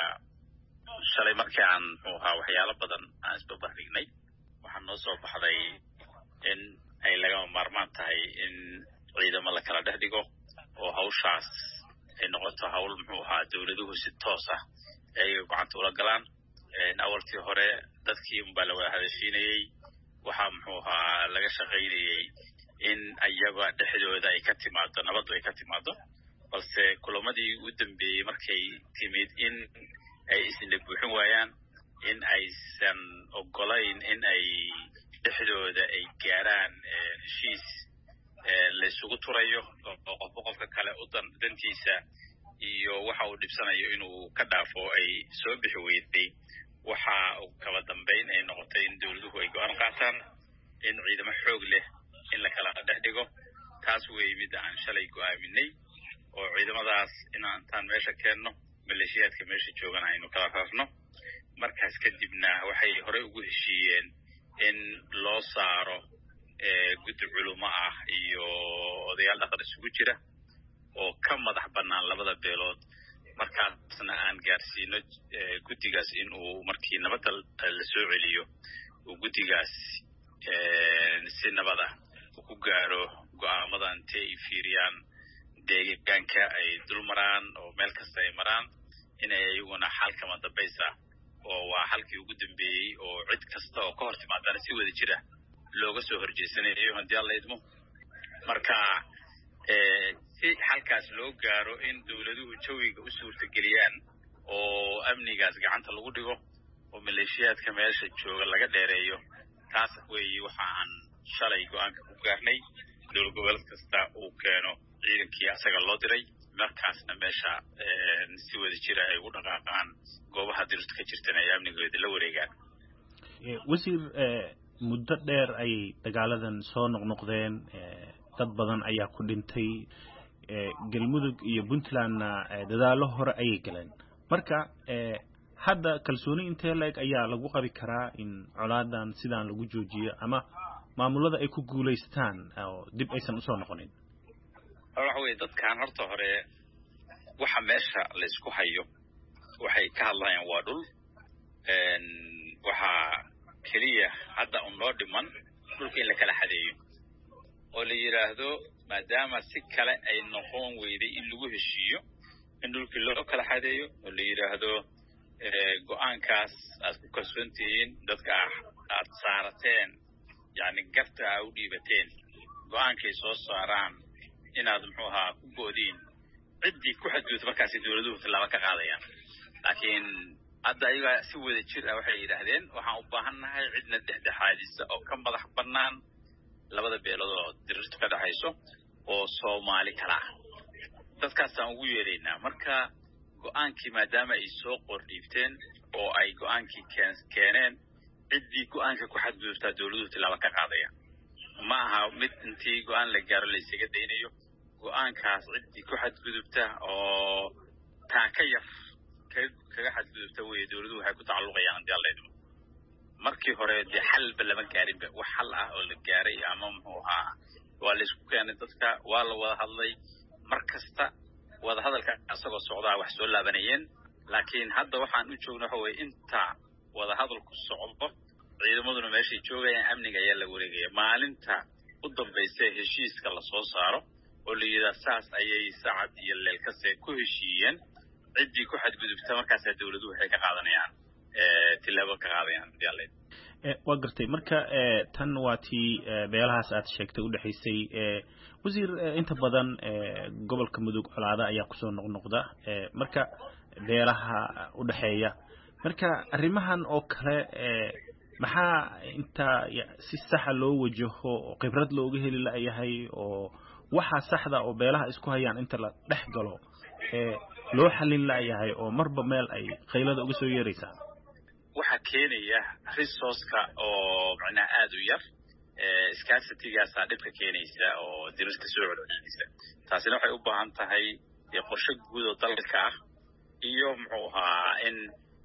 shalay markii aan muxuu ahaa waxyaalo badan aan isbarbardhignay, waxaa noo soo baxday in ay lagama maarmaan tahay in ciidamo la kala dhex dhigo oo hawshaas ay noqoto hawl muxuu ahaa dawladuhu si toos ah ayaga gacanta ula galaan. awaltii hore dadkii unbaa la wada hadashiinayey, waxaa muxuu ahaa laga shaqaynayey in ayaga dhexdooda ay ka timaado nabaddu ay ka timaado, balse kulamadii u dambeeyey markay timid in ay isla buuxin waayaan, in aysan ogolayn in ay dhexdooda ay gaaraan heshiis la isugu turayo oo qofba qofka kale u dantiisa iyo waxa uu dhibsanayo inuu ka dhaafo ay soo bixi weyday waxa uu kaba dambeyn ay noqotay in dawladuhu ay go'aan qaataan in ciidamo xoog leh in la kala dhex dhigo taas way mid aan shalay go'aaminay oo ciidamadaas inaan taan meesha keenno maleeshiyaadka meesha joogan aynu kala rarno markaas kadibna waxay horey ugu heshiiyeen in loo saaro guddi culimo ah iyo odayaal dhaqan isugu jira oo ka madax bannaan labada beelood markaasna aan gaarsiino guddigaas in uu markii nabadda la soo celiyo uu guddigaas si nabada uu ku gaaro go'aamadan intay ay fiiriyaan deegaanka ay dul maraan oo meel kasta ay maraan inay iyaguna xal kama dambaysa oo waa halkii ugu dambeeyey oo cid kasta oo ka hor timaadana si wada jira looga soo horjeesanayo haddii alla idmo marka si halkaas loo gaaro in dawladuhu jawiga u suurtageliyaan oo amnigaas gacanta lagu dhigo oo maleeshiyaadka meesha jooga laga dheereeyo taas weeye waxa aan shalay go'aanka ku gaarnay dowlad goboleed kasta uu keeno ciidankii asaga loo diray markaasna meesha si wada jira ay u dhaqaaqaan goobaha dirista ka jirtana ay amnigooda la wareegaan wasiir muddo dheer ayay dagaaladan soo noqnoqdeen dad badan ayaa ku dhintay galmudug iyo puntlandna dadaalo hore ayay galeen marka hadda kalsooni intee leeg ayaa lagu qabi karaa in colaadan sidaan lagu joojiyo ama maamulada ay ku guulaystaan oo dib aysan usoo noqonin waxa weeye dadkan horta hore waxa meesha la isku hayo waxay ka hadlayaan waa dhul waxa keliya hadda un loo dhiman dhulka in la kala xadeeyo oo la yidhaahdo maadaama si kale ay noqon weyday in lagu heshiiyo in dhulkii loo kala xadeeyo oo la yidhaahdo go'aankaas aad ku kalsoon tihiin dadka aad saarateen yacni garta aa u dhiibateen go'aankay soo saaraan inaad muxuu ahaa ku go'diin ciddii ku xadgudubta markaasi dawladuhu tallaabo ka qaadayaan laakiin hadda ayaga si wada jir ah waxay yidhaahdeen waxaan u baahannahay cidna dhexdhexaadisa oo ka madax bannaan labada beelood oo dirirtu ka dhaxayso oo soomaali kala ah dadkaasaan ugu yeeraynaa marka go'aankii maadaama ay soo qordhiibteen oo ay go'aankii keeneen ciddii go'aanka ku xadgudubtaa dawladuhu tallaabo ka qaadaya ma aha mid intii go'aan la gaaro la isaga daynayo go'aankaas ciddii ku xadgudubta oo taa ka yar kaga xadgudubta weye dawladuhu waxay ku tacalluqayaan haddii alla idmo markii hore dee xalba lama gaarinba wax xal ah oo la gaaray ama muxuu ahaa waa la isku keenay dadka waa la wada hadlay mar kasta wada hadalka asagoo socdaa wax soo laabanayeen laakiin hadda waxaan u joogna waxa weye inta wada hadalku socdo ciidamaduna meeshay joogayaan amniga ayaa la wareegaya maalinta u dambaysa heshiiska la soo saaro oo la yidhaha saas ayay sacad iyo leelkase ku heshiiyeen ciddii ku xadgudubta markaasaa dawladuhu waxay ka qaadanayaan tilaabo ka qaadayaan diyaaleed waa gartay marka tan waa tii beelahaas aad sheegtay u dhexaysay wasiir inta badan gobolka mudug colaada ayaa kusoo noqnoqda marka beelaha u dhexeeya marka arrimahan oo kale maxaa inta si saxa loo wajaho oo khibrad looga heli la'yahay oo waxa saxda oo beelaha isku hayaan inta la dhex galo loo xalin la'yahay oo marba meel ay qaylada uga soo yeeraysaa waxa keenaya resource-ka oo macnaa aad u yar scarcity-gaasaa dhibka keenaysa oo dirista soo celcelinaysa taasina waxay u baahan tahay qorshe guud oo dalka ah iyo muxuu ahaa in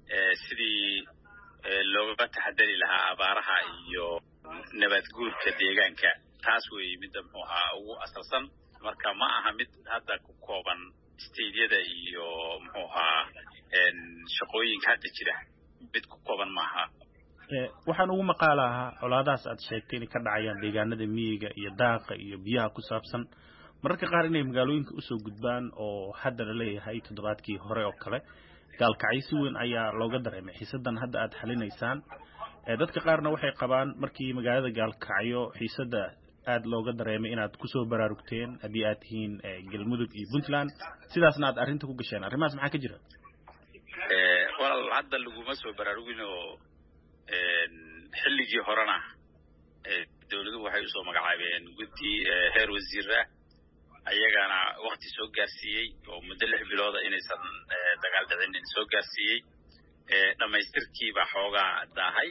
sidii looga taxadari lahaa abaaraha iyo nabad guurka deegaanka taas weeye midda muxuu ahaa ugu asalsan marka ma aha mid hadda ku kooban stadiada iyo muxuu ahaa shaqooyinka hadda jira mid ku kooban maaha waxaan ugu maqaalahaa colaadahaas aad sheegtay inay ka dhacayaan deegaanada miyiga iyo daaqa iyo biyaha ku saabsan mararka qaar inay magaalooyinka usoo gudbaan oo hadda la leeyahay toddobaadkii hore oo kale gaalkacyo si weyn ayaa looga dareemay xiisadan hadda aad xalinaysaan dadka qaarna waxay qabaan markii magaalada gaalkacyo xiisada aad looga dareemay inaad kusoo baraarugteen haddii aad tihiin galmudug iyo puntland sidaasna aad arrinta ku gasheen arrimahaas maxaa ka jira wal hadda laguma soo baraarugin oo xilligii horena dawladuhu waxay waxay usoo magacaabeen guddi heer wasiir ah ayagana waqti soo gaarsiiyey oo muddo lix bilooda inaysan dagaal dhicin soo gaarsiiyey dhamaystirkii baa xoogaa daahay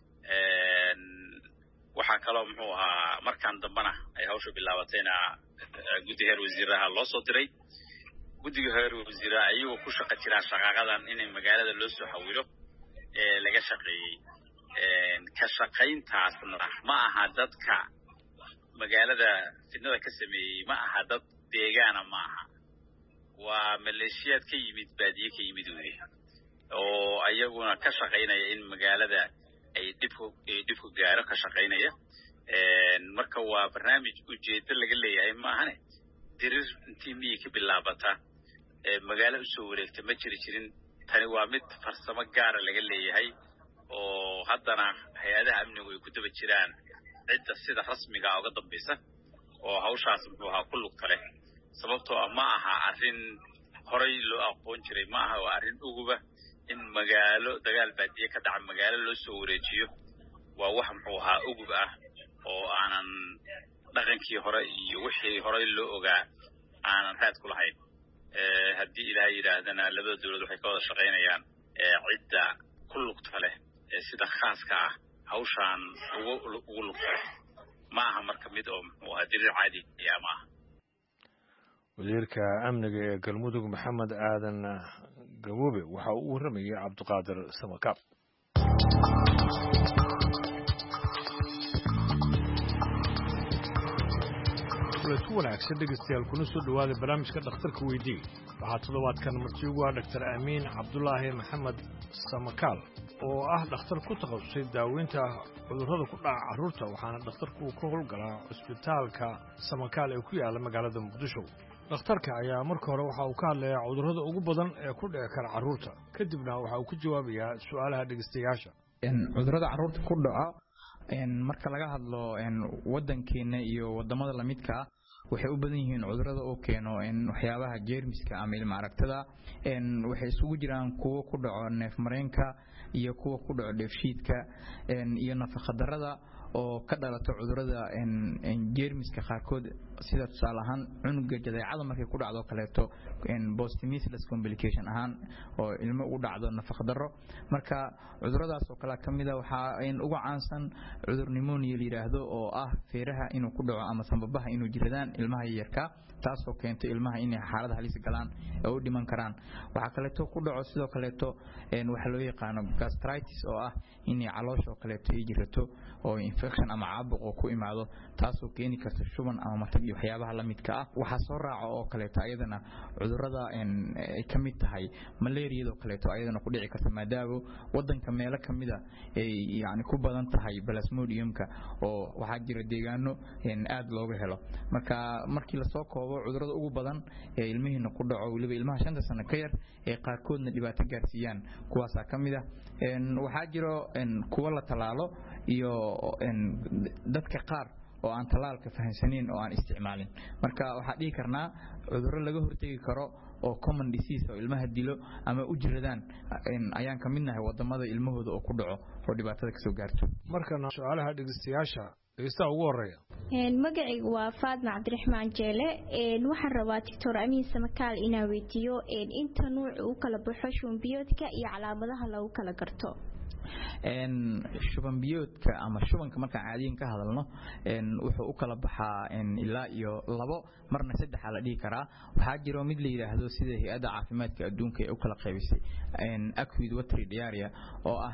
waxaa kaloo muxuu ahaa markaan dambana ay hawsha bilaabatayna guddi heer wasiiraha loo soo diray guddiga heer wasiiraha ayagoo ku shaqo jiraa shaqaaqadan inay magaalada loo soo xawilo ee laga shaqeeyey ka shaqayntaasna ma aha dadka magaalada fidnada ka sameeyey ma aha dad deegaana ma aha waa maleeshiyaad ka yimid baadiye ka yimid weli oo ayaguna ka shaqaynaya in magaalada ay dhibku dhibku gaaro ka shaqaynaya marka waa barnaamij ujeedo laga leeyahay maahane dirir intii miyi ka bilaabata magaalo usoo wareegta ma jiri jirin tani waa mid farsamo gaara laga leeyahay oo haddana hay-adaha amnigu ay ku daba jiraan cidda sida rasmiga uga dambaysa oo hawshaas muxuu ahaa ku lugta leh sababtoo ah ma aha arrin horay loo aqoon jiray ma aha waa arrin uguba in magaalo dagaal baadiye ka dhaca magaalo loo soo wareejiyo waa wax muxuu ahaa ugub ah oo aanan dhaqankii hore iyo wixii horay loo ogaa aanan raad ku lahayn haddii ilaahay yidhaahdana labada dawlad waxay ka wada shaqaynayaan cidda ku lugta leh sida khaaska ah hawshaan ugu ugu lugta leh ma aha marka mid oo muxuu ahaa dirir caadi ah ma aha wasiirka amniga ee galmudug maxamed aadan gaboobe waxa uu waramayay cabdiqaadir samakaab ku wanaagsan dhegeystayaal kuna soo dhawaada barnaamijka dhakhtarka weydii waxaa toddobaadkan marti ugu ah dhaktar amiin cabdulaahi maxamed samakaal oo ah dhakhtar ku takhasusay daaweynta cudurrada ku dhaca carruurta waxaana dhakhtarku uu ka howlgalaa cusbitaalka samakaal ee ku yaala magaalada muqdisho dhakhtarka ayaa marka hore waxa uu ka hadlayaa cudurrada ugu badan ee ku dhici kara carruurta kadibna waxa uu ka jawaabayaa su'aalaha dhegeystayaasha cudurrada carruurta ku dhaca marka laga hadlo waddankeena iyo wadamada lamidka ah waxay u badan yihiin cudurrada oo keeno waxyaabaha jeermiska ama ilma aragtada waxay isugu jiraan kuwo ku dhaco neef mareenka iyo kuwa ku dhaco dheefshiidka iyo nafaqa darrada oo ka dhalato cudurrada jeermiska qaarkood sida tusaale ahaan cunuga jadeecada markay ku dhacdo kaleeto postmeasles complication ahaan oo ilmo ugu dhacdo nafaqa darro marka cudurradaas oo kale kamida waxaa ugu caansan cudur pneumonia la yiraahdo oo ah feeraha inuu ku dhaco ama sanbabaha inuu jiradaan ilmaha yarka taasoo keento ilmaha inay xaalad halis galaan oo u dhiman karaan waxa kaleeto ku dhaco sidoo kaleeto waxa loo yaqaan gastritis oo ah inay caloosha kaleeto ay jirato oo infection ama caabuq oo ku imaado taasoo keeni karta shuban ama matag iyo waxyaabaha la midka ah waxa soo raaca oo kaleeto ayadana cudurrada ay ka mid tahay malaria oo kaleeto ayadana ku dhici karta maadaama wadanka meelo kamida ay yaani ku badan tahay plasmodiumka oo waxa jira deegaano aad looga helo marka markii la soo koobo cudurrada ugu badan ee ilmihiina ku dhaco waliba ilmaha shanta sano ka yar ee qaarkoodna dhibaato gaarsiiyaan kuwaas kamida waxa jiro kuwa la talaalo iyo dadka qaar oo aan talaalka fahansanin oo aan isticmaalin marka waxa dhigi karnaa cudurro laga hortagi karo oo common disease oo ilmaha dilo ama u jiradaan ayaan ka midnahay wadamada ilmahooda oo ku dhaco oo dhibaatada ka soo gaarto markana su'aalaha dhegeystayaasha dhegeystaha ugu horeeya magacaygu waa Faadma Cabdiraxmaan Jeele waxaan rabaa Doctor Amiin Samakaal inaan weydiiyo inta nuuc uu kala baxo shumbiyoodka iyo calaamadaha lagu kala garto shuban biyoodka ama shubanka markaan caadiyan ka hadalno wuxuu u kala baxaa ilaa iyo labo marna saddex la dhigi karaa waxaa jiro mid la yiraahdo sida hay'adda caafimaadka adduunka ee u kala qaybisay acute watery diarrhea oo ah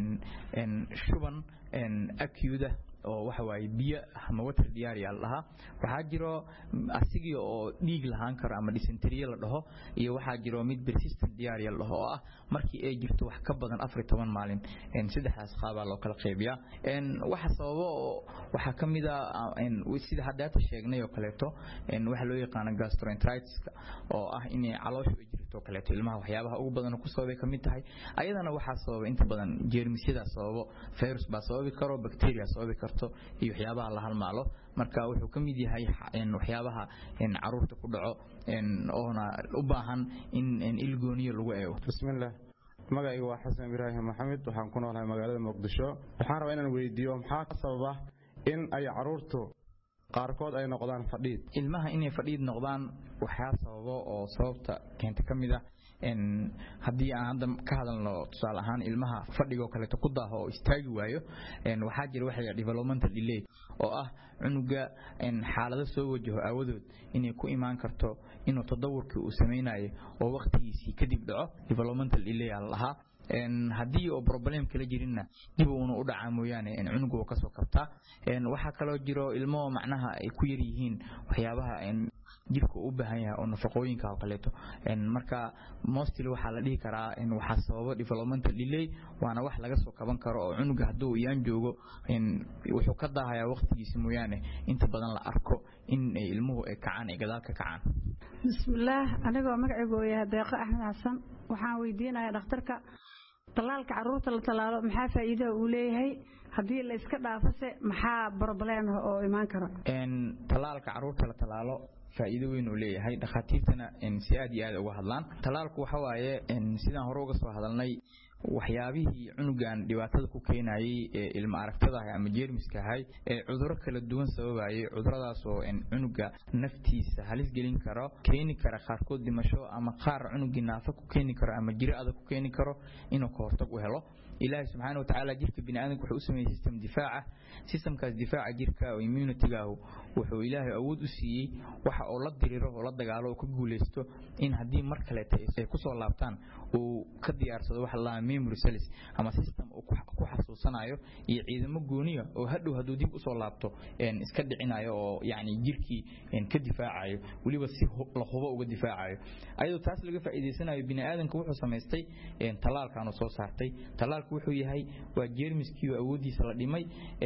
shuban acute oo waxa waaye biyo ama water diarrhea la dhahaa waxaa jiro asigii oo dhiig lahaan karo ama dysentery la dhaho iyo waxaa jiro mid persistent diarrhea la dhaho oo ah markii ay jirto wax ka badan afar iyo toban maalin saddexdaas qaab loo kala qaybiyaa waxa sababo waxa kamida sida hadda sheegnay oo kaleeto waxa loo yaqaan gastroenteritis oo ah in caloosha ay jirto kaleeto ilmaha waxyaabaha ugu badan ku sababay kamid tahay ayadana waxa sababa inta badan jeermisyada sababo virus ba sababi karo bacteria sababi karo iyo waxyaabaha la halmaalo marka wuxuu ka mid yahay waxyaabaha caruurta ku dhaco oona u baahan in ilgooniyo lagu eego bismillaah magacaygu waa Xasan Ibraahim Maxamed waxaan ku noolahay magaalada Muqdisho waxaan rabaa inaan weydiiyo maxaa ka sababa in ay caruurtu qaarkood ay noqdaan fadhiid ilmaha inay fadhiid noqdaan waxaa sababo oo sababta keenta ka mid ah in haddii aan hadda ka hadalno tusaale ahaan ilmaha fadhigoo kaleeto ku daaho oo istaagi waayo waxaa jira waxa developmental delay oo ah cunuga xaalado soo wajaho aawadood inay ku imaan karto inuu tadawurkii uu samaynayo oo waqtigiisii kadib dhaco developmental delay aa lahaa haddii oo problem kala jirinna dib uuna u dhacaa mooyaane cunuga uu ka soo kabtaa waxaa kaloo jiro ilmo macnaha ay ku yar yihiin waxyaabaha jirka u baahan yahay oo nafaqooyinka oo kaleeto marka mostly waxaa la dhihi karaa in waxa sababa developmental delay waana wax laga soo kaban karo oo cunuga hadduu iyaan joogo wuxuu ka daahayaa waqtigiisa mooyaane inta badan la arko in ilmuhu ay kacaan ay gadaal ka kacaan bismillaah anigoo magacaygu yahay deeqo axmed xasan waxaan weydiinayaa dhakhtarka talaalka caruurta la talaalo maxaa faa'iido uu leeyahay haddii la iska dhaafase maxaa problem oo imaan kara talaalka caruurta la talaalo faa'iido weyn uu leeyahay dhakhaatiirtana si aad iyo aad uga hadlaan talaalku waxa waaye sidaan hore uga soo hadalnay waxyaabihii cunugan dhibaatada ku keenayay ee ilma aragtada ama jeermiska ahay ee cudurro kala duwan sababayay cuduradaas oo cunuga naftiisa halis gelin karo keeni kara qaarkood dhimasho ama qaar cunugii naafa ku keeni karo ama jiro adag ku keeni karo inuu ka hortag u helo ilaahay subxaanahu wa tacaala jirka bini'aadamka wuxuu u sameeyay system difaaca systemkaas difaaca jirka oo immunity-ga wuxuu ilaahay awood u siiyey waxa oo la diriro oo la dagaalo oo ku guuleysto in haddii mar kaleeta ay ku soo laabtaan uu ka diyaarsado waxa la memory cells ama system uu ku xasuusanayo iyo ciidamo gooniya oo hadhow hadduu dib u soo laabto iska dhicinayo oo yacni jirkii ka difaacayo weliba si la hubo uga difaacayo ayadoo taas laga faa'iidaysanayo bini'aadamka wuxuu samaystay talaalkan uu soo saartay talaal wuxuu yahay waa jeermiskii awoodiisa la dhimay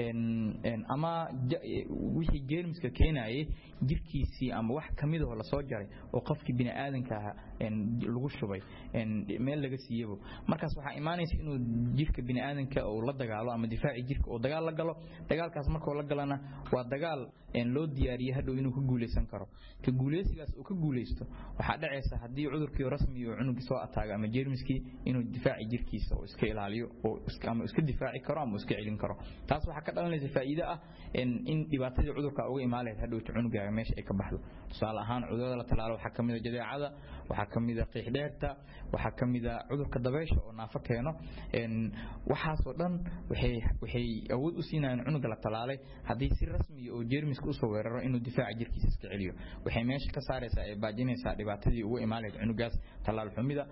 ama wixii jeermiska keenayay jirkiisii ama wax kamid ah la soo jaray oo qofkii bini'aadanka ah lagu shubay meel laga siiyay markaas waxa iimaanaysa inuu jirka bini'aadanka uu la dagaalo ama difaaci jirka oo dagaal la galo dagaalkaas markuu la galana waa dagaal loo diyaariyay hadhow inuu ku guuleysan karo ka guuleysigaas uu ka guuleysto waxa dhacaysa haddii cudurkii rasmi oo cunuga soo ataaga ama jeermiskii inuu difaaci jirkiisa oo iska ilaaliyo oo ama iska difaaci karo ama iska celin karo taas waxa ka dhalanaysa faa'iido ah in dhibaatadii cudurka uga imaaleed hadhow cunuga meesha ay ka baxdo tusaale ahaan cudurada la talaalo waxa kamid ah jadeecada waxa kamid ah qiix dheerta waxa kamid ah cudurka dabaysha oo naafa keeno waxaas oo dhan waxay waxay awood u siinayaan cunuga la talaalay haddii si rasmi oo jeermiska u soo weeraro inuu difaaca jirkiisa iska celiyo waxay meesha ka saaraysaa ay baajinaysaa dhibaatadii uga imaaleed cunugaas talaal xumida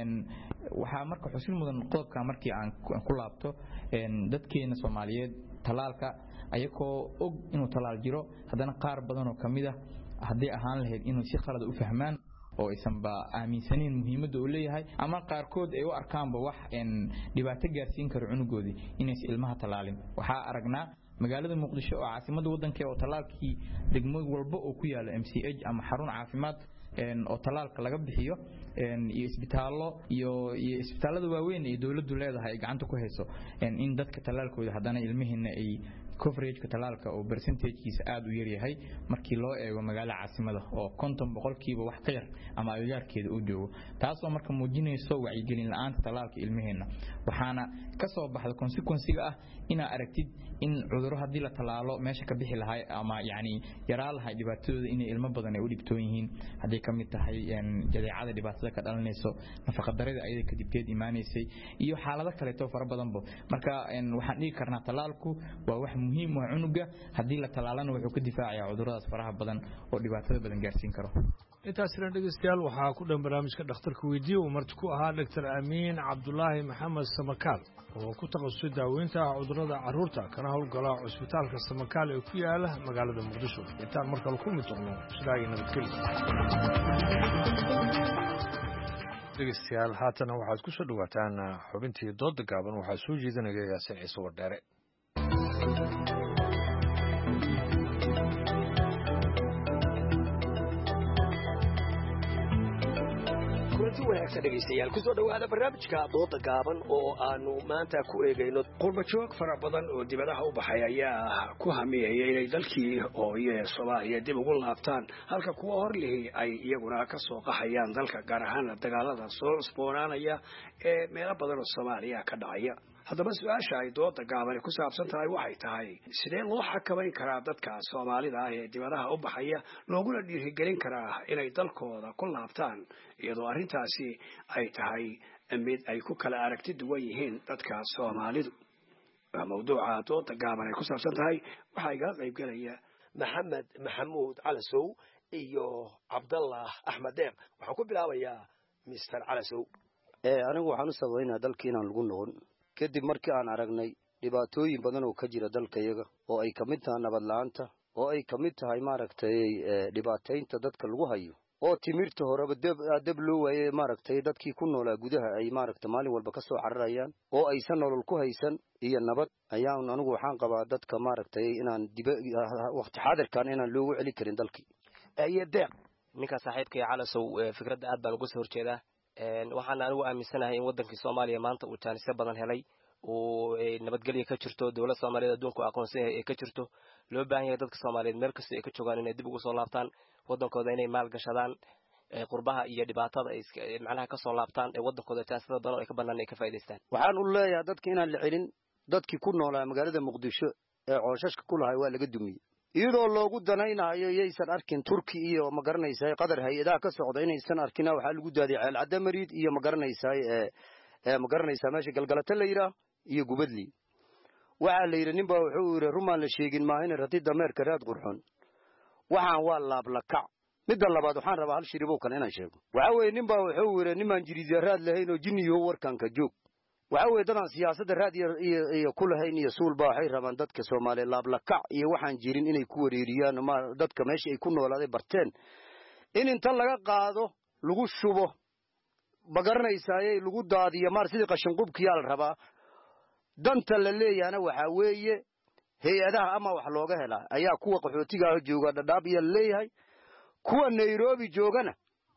waxa marka xusul mudan qodobka markii aan ku laabto dadkeena Soomaaliyeed talaalka ayagoo og inuu talaal jiro haddana qaar badan oo kamid ah haddii ahaan lahayd inuu si qalad u fahmaan oo aysan ba aaminsanin muhiimadda uu leeyahay ama qaarkood ay u arkaanba wax dhibaato gaarsiin karo cunugoodii inaysan ilmaha talaalin waxaa aragnaa magaalada Muqdisho oo caasimadda waddanka oo talaalkii degmo walba oo ku yaala M C H ama xarun caafimaad oo talaalka laga bixiyo iyo isbitaallo iyo iyo isbitaallada waaweyn ee dawladdu leedahay ay gacanta ku hayso in dadka talaalkooda haddana ilmihiina ay coverage ka talaalka oo percentage-kiisa aad u yar yahay markii loo eego magaalada caasimada oo konton boqolkiiba wax ka yar ama agagaarkeeda u joogo taasoo marka muujinayso wacyigelin la'aanta talaalka ilmihiina waxaana ka soo baxda consequence-ga ah inaa aragtid in cudurro haddii la talaalo meesha ka bixi lahay ama yacni yaraa lahay dhibaatadooda inay ilmo badan ay u dhibtoon yihiin hadday ka mid tahay jadeecada dhibaatada ka dhalanayso nafaqadarrada ayada kadibteed imaanaysay iyo xaalado kaleeto fara badanba marka waxaan dhigi karnaa talaalku waa wax muhiim ah cunuga haddii la talaalana wuxuu ka difaacayaa cudurradaas faraha badan oo dhibaatada badan gaarsiin karo intaasina dhegeystayaal waxaa ku dhan barnaamijka dhakhtarka weydiiye uu marti ku ahaa doctor amiin cabdulaahi maxamed samakaal oo ku takhasusay daaweynta cudurrada carruurta kana howlgala cusbitaalka samakaal ee ku yaala magaalada muqdisho intaan markale ku mid noqno sidaa iyo nabadgelyo dhegeystayaal haatana waxaad ku soo dhawaataan xubintii dooda gaaban waxaa soo jeedinaya yaasin ciise wardheere kulanti wanaagsan dhegaystayaal kusoo dhowaada barnaamijka dooda gaaban oo aanu maanta ku eegayno qurbajoog fara badan oo dibadaha u baxay ayaa ku hamiyaya inay dalkii hooye Soomaaliya dib ugu laabtaan halka kuwa horlihi ay iyaguna ka soo qaxayaan dalka gaar ahaan dagaalada soo isboonaanaya ee meelo badan oo Soomaaliya ka dhacaya haddaba su-aasha ay dooda gaabani ku saabsan tahay waxay tahay sidee loo xakamayn karaa dadka soomaalida ah ee dibadaha u baxaya looguna dhiirigelin karaa inay dalkooda ku laabtaan iyadoo arrintaasi ay tahay mid ay ku kala aragti duwan yihiin dadka soomaalidu mawduuca dooda gaaban ay ku saabsan tahay waxaa igala qaybgelaya maxamed maxamuud calasow iyo cabdallah axmed deeq waxaan ku bilaabayaa mister calasow anigu waxaan u sabaynaa dalka inaan lagu noqon kadib markii aan aragnay dhibaatooyin badan oo ka jira dalkayaga oo ay kamid tahay nabad la-aanta oo ay kamid tahay maaragtay dhibaataynta dadka lagu hayo oo timirta horeba dab loo waayey maaragtay dadkii ku noolaa gudaha ay maaragtay maalin walba ka soo cararayaan oo aysan nolol ku haysan iyo nabad ayaan anigu waxaan qabaa dadka maaragtay inaan diba waqti xaadirkan inaan loogu celi karin dalkii iyo deeq ninka saaxiibkay calasow fikradda aad baan uga soo horjeedaa waxaan anigu aaminsanahay in wadankii Soomaaliya maanta uu jaanisyo badan helay oo nabadgelyo ka jirto dawladda Soomaaliyeed adduunka aqoonsi ay ka jirto loo baahan yahay dadka Soomaaliyeed meel kasta ay ka joogaan inay dib ugu soo laabtaan wadankooda inay maal gashadaan qurbaha iyo dhibaatada ay macnaha ka soo laabtaan ee wadankooda taasada badan ay ka banaan ay ka faa'iideystaan waxaan u leeyahay dadka inaan la celin dadkii ku noolaa magaalada Muqdisho ee cooshashka ku lahay waa laga dumiyay iyadoo loogu danaynayo yeysan arkin Turki iyo ma garanaysaa qadar hay'adaha ka socda inaysan arkin waxa lagu daadiyay ceel cadamariid iyo ma garanaysaa ee ee ma garanaysaa meesha galgalata la yiraahdo iyo gubadli waxa la yiri ninba wuxuu yiri rumaan la sheegin ma in ratid dameerka raad qurxoon waxaan waa laab la kac midda labaad waxaan rabaa hal shiribo kan inaan sheego waxa weeye ninba wuxuu yiri niman jiriid raad lahayn oo jinniyo warkan ka joog waxa weeye dadaan siyaasadda raad iyo iyo ku lahayn iyo suulba waxay rabaan dadka Soomaaliyeed laab la kac iyo waxaan jirin inay ku wareeriyaan ma dadka meesha ay ku noolaaday barteen in inta laga qaado lagu shubo magaranaysaayay lagu daadiyo maar sidii qashin qubkiya la rabaa danta la leeyahayna waxa weeye hay'adaha ama wax looga helaa ayaa kuwa qaxootiga jooga dhadhaab iyo leeyahay kuwa Nairobi joogana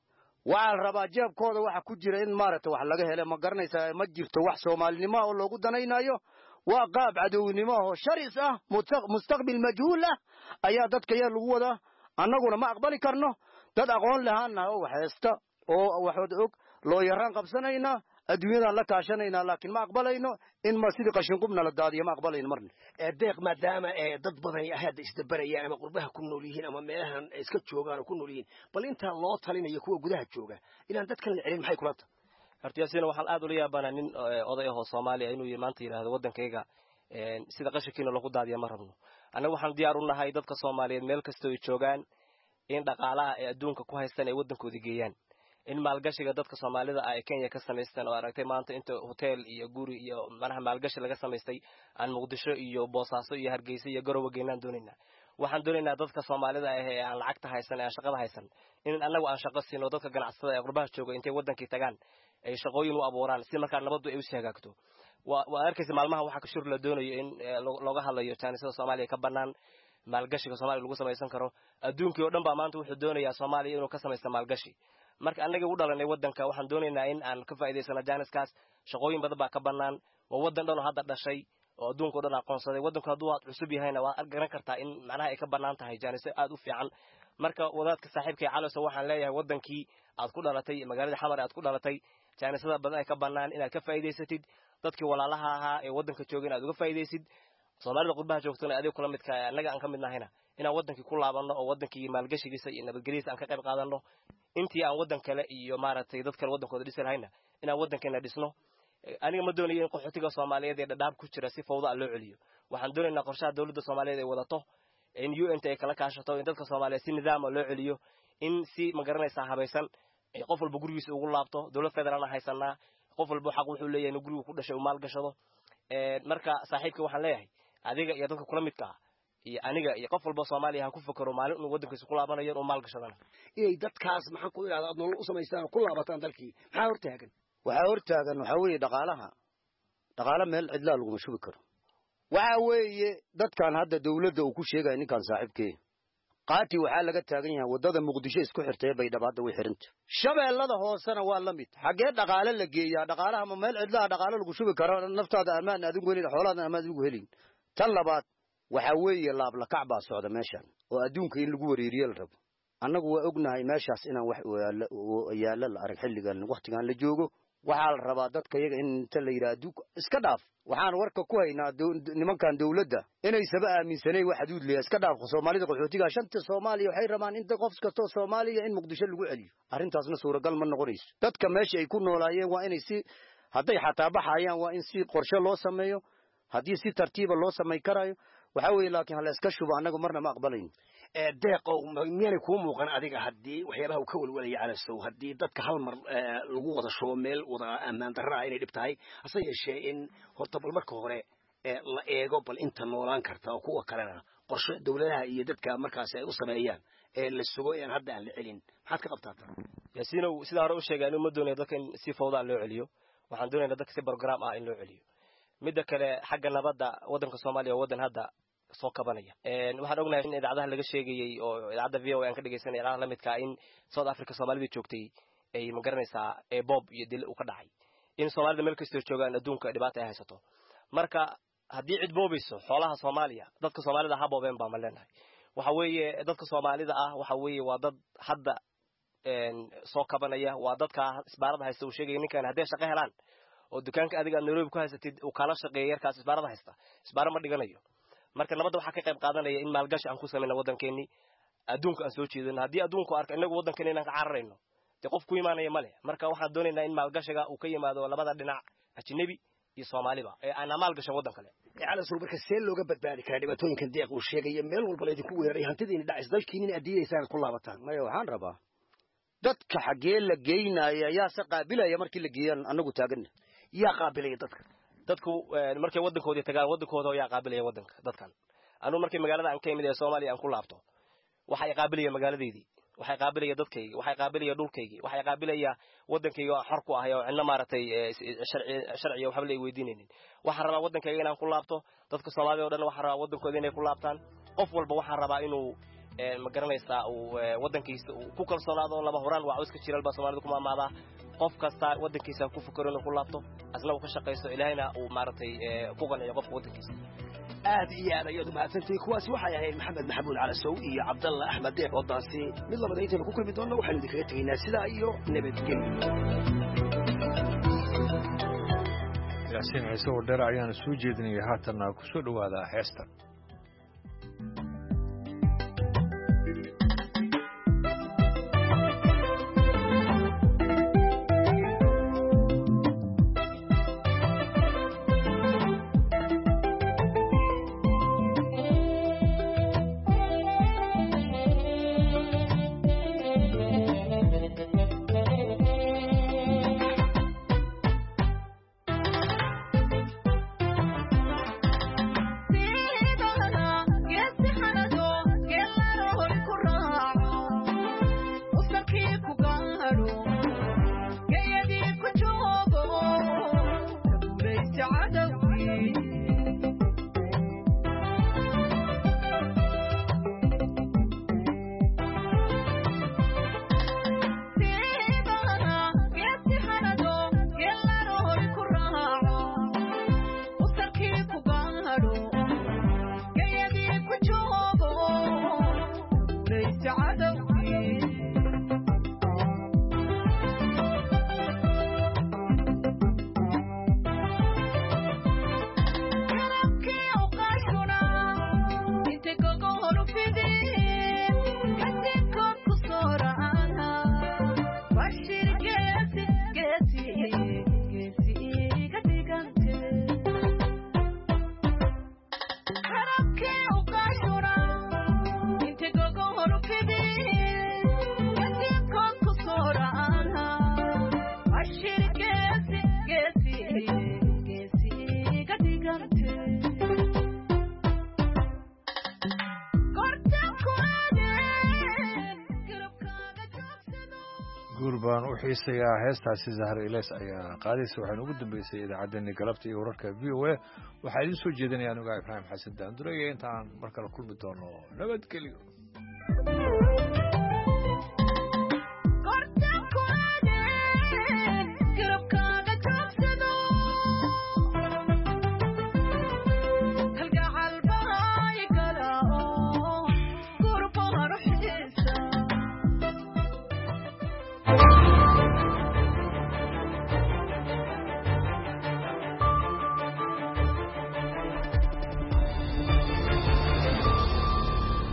waxa la rabaa jeebkooda waxa ku jira in maarata wax laga helo ma garanaysaa ma jirto wax Soomaalinimo oo loogu danaynayo waa qaab cadownimo oo sharis ah mustaqbil majhuul ah ayaa dadka yar lagu wada annaguna ma aqbali karno dad aqoon lahaana oo wax haysta oo wax og loo yaraan qabsanayna adduunyada la kaashanayna laakiin ma aqbalayno in ma sidii qashin qubna la daadiyo ma aqbalayno marna ee deeq maadaama ee dad badan ay hadda isdabarayaan ama qurbaha ku nool yihiin ama meelahan iska joogaan oo ku nool yihiin bal inta loo talinayo kuwa gudaha jooga inaan dadkan la celin maxay kula tahay artiyaasina waxaan aad u leeyahay nin oday ah oo Soomaali ah inuu maanta yiraahdo wadankayga een sida qashinkiina lagu daadiyo ma rabno anagu waxaan diyaar u nahay dadka Soomaaliyeed meel kasta oo joogaan in dhaqaalaha ee adduunka ku haystaan ay wadankooda geeyaan in maalgashiga dadka Soomaalida ay Kenya ka sameystaan oo aragtay maanta inta hotel iyo guri iyo manaha maalgashi laga sameystay aan Muqdisho iyo Boosaaso iyo Hargeysa iyo Garowe geenaan doonayna waxaan doonaynaa dadka Soomaalida ah ee aan lacagta haysan ee shaqada haysan in anagu aan shaqo siino dadka ganacsatada ee qurbaha jooga intay wadankii tagaan ay shaqooyin u abuuraan si markaa nabadu ay u sheegagto waa arkaysa maalmaha waxa ka shir la doonayo in looga hadlayo jaanisada Soomaaliya ka banaan maalgashiga Soomaaliya lagu samaysan karo adduunkii oo dhan baa maanta wuxuu doonayaa Soomaaliya inuu ka samaysto maalgashi marka anaga u dhalanay wadanka waxaan doonaynaa in aan ka faa'iideysano jaaniskaas shaqooyin badan baa ka banaan waa wadan dhan oo hadda dhashay oo adduunka oo dhan aqoonsaday wadanku hadduu aad cusub yahayna waa garan kartaa in macnaha ay ka banaan tahay jaaniso aad u fiican marka wadaadka saaxiibkay Calasow waxaan leeyahay wadankii aad ku dhalatay magaalada Xamar aad ku dhalatay jaanisada badan ay ka banaan inaad ka faa'iideysatid dadkii walaalaha ahaa ee wadanka joogay inaad uga faa'iideysid Soomaalida qurbaha joogtana adiga kula midka anaga aan ka mid nahayna inaan wadankii ku laabano oo wadankii maalgashigiisa iyo nabadgelyadiisa aan ka qayb qaadano intii aan wadan kale iyo maaragtay dad kale wadankooda dhisi lahayna inaan wadankeena dhisno aniga ma doonayo in qaxootiga Soomaaliyeed ee dhadhaab ku jira si fawda loo celiyo waxaan doonaynaa qorshaha dawladda Soomaaliyeed ay wadato in U N ay kala kaashato in dadka Soomaaliyeed si nidaam loo celiyo in si ma garanaysaa habaysan ay qof walba gurigiisa ugu laabto dawlad federaalna haysanaa qof walba xaq wuxuu leeyahay in guriga ku dhashay uu maal gashado ee marka saaxiibka waxaan leeyahay adiga iyo dadka kula midka ah iyo aniga iyo qof walba Soomaaliya ha ku fakaro maalin inuu wadankiisa ku laabanayo oo maal gashadana ee dadkaas maxaa ku yiraahdaa nolol u sameystaan ku laabataan dalkii maxaa hortaagan waxa hortaagan waxa weeye dhaqaalaha dhaqaale meel cidla lagu shubi karo waxa weeye dadkan hadda dawladda uu ku sheegay ninkan saaxiibkee qaati waxa laga taagan yahay wadada Muqdisho isku xirtay bay dhabaada way xiranta shabeellada hoosana waa la mid xagee dhaqaale la geeyaa dhaqaalaha ma meel cidla dhaqaale lagu shubi karo naftaada amaan adigu helin xoolaada amaan adigu helin tan labaad waxa weeye laab la kacba socda meeshan oo adduunka in lagu wareeriyo la rabo annagu waa ognahay meeshaas inaan wax yaala la arag xilligan waqtigan la joogo waxaa la rabaa dadka iyaga in inta la yidhaahdo iska dhaaf waxaan warka ku haynaa nimankan dawladda inaysaba aaminsanayn wax xuduud leeyahay iska dhaaf Soomaalida qaxootiga shanta Soomaaliya waxay rabaan in qof kasta Soomaaliya in Muqdisho lagu celiyo arrintaasna suuragal ma noqonayso dadka meesha ay ku noolaayeen waa inay si hadday xataa baxayaan waa in si qorshe loo sameeyo haddii si tartiiba loo samay karayo waxa weeye laakiin hal iska shubo anagu marna ma aqbalayn ee deeqo miyay ku muuqan adiga haddii waxyaabaha uu ka walwalaya calasow haddii dadka hal mar lagu wada shubo meel wada ammaan darro ah inay dhib tahay hase yeeshee in horta bal marka hore la eego bal inta noolaan karta oo kuwa kalena qorshe dawladaha iyo dadka markaas ay u sameeyaan ee la sugo in hadda aan la celin maxaad ka qabtaa yaasiinow sida hore u sheegay inuu ma doonayo dadka in si fawda loo celiyo waxaan doonaynaa dadka si program ah in loo celiyo midda kale xagga nabadda waddanka Soomaaliya wadan hadda soo kabanaya een waxaan ognahay in idaacadaha laga sheegayay oo idaacada V O A aan ka dhageysanay idaacadaha la midka in South Africa Soomaalida joogtay ay ma garanaysaa ee Bob iyo dil u ka dhacay in Soomaalida meel kasta joogaan adduunka dhibaato ay haysato marka haddii cid boobayso xoolaha Soomaaliya dadka Soomaalida ha boobeen baa ma leenahay waxa weeye dadka Soomaalida ah waxa weeye waa dad hadda een soo kabanaya waa dadka isbaarada haysta uu sheegay ninkan haddii shaqo helaan oo dukaanka adiga Nairobi ku haysatid uu kala shaqeeyo yarkaas isbaarada haysta isbaara ma dhiganayo marka nabadda waxa ka qayb qaadanaya in maalgashi aan ku sameeyno wadankeeni adduunka aan soo jeedino haddii adduunku arko inagu wadankeena inaan ka cararayno de qof ku iimaanaya male marka waxaan doonaynaa in maalgashiga uu ka yimaado labada dhinac ajnabi iyo Soomaaliba ee aan maalgashan wadan kale cala soo marka see looga badbaadi karaa dhibaatooyinkan deeq uu sheegay meel walba la idinku weeraray hantidiina dhacis dalkiina in adiidaysaan ku laabataan maya waxaan rabaa dadka xagee la geynaya yaa se qaabilaya markii la geeyaan anagu taagana yaa qaabilaya dadka dadku markay wadankoodii tagaan wadankooda yaa qaabilaya wadanka dadkan anu markay magaalada aan ka imid ee Soomaaliya aan ku laabto waxay qaabilaya magaaladeedii waxay qaabilaya dadkayga waxay qaabilaya dhulkayga waxay qaabilaya wadankayga oo xor ku ah oo cidna maaratay sharci sharci waxa la weydiinaynin waxaan rabaa wadankayga inaan ku laabto dadka Soomaaliya oo dhan waxaan rabaa wadankooda inay ku laabtaan qof walba waxaan rabaa inuu ma garanaysaa uu wadankiisa ku kalsoonaado laba horaan waa iska jiral ba Soomaalida kuma maada qof kasta wadankiisa ku fikiro inuu ku laabto asna uu ka shaqeysto ilaahayna uu maaratay ku qanciyo qofka wadankiisa aad iyo aad ayadu mahadsantahay kuwaasi waxay ahayd maxamed maxamuud calasow iyo cabdalla axmed deeq oo daasi mid labada intaynu ku kulmi doonno waxaynu idinkaga tegaynaa sidaa iyo nabadgelyo yaasiin ciise oo dheer ayaana soo jeedinaya haatanna ku soo dhowaada heestan gurbaan u xiisayaa heestaasi Zahra Ilays ayaa qaadaysa waxaan ugu dambeysay idaacaddeenii galabta iyo wararka V O A waxaa idin soo jeedinaya aniga Ibraahim Xasan Daandure intaan mar kale kulmi doono nabadgelyo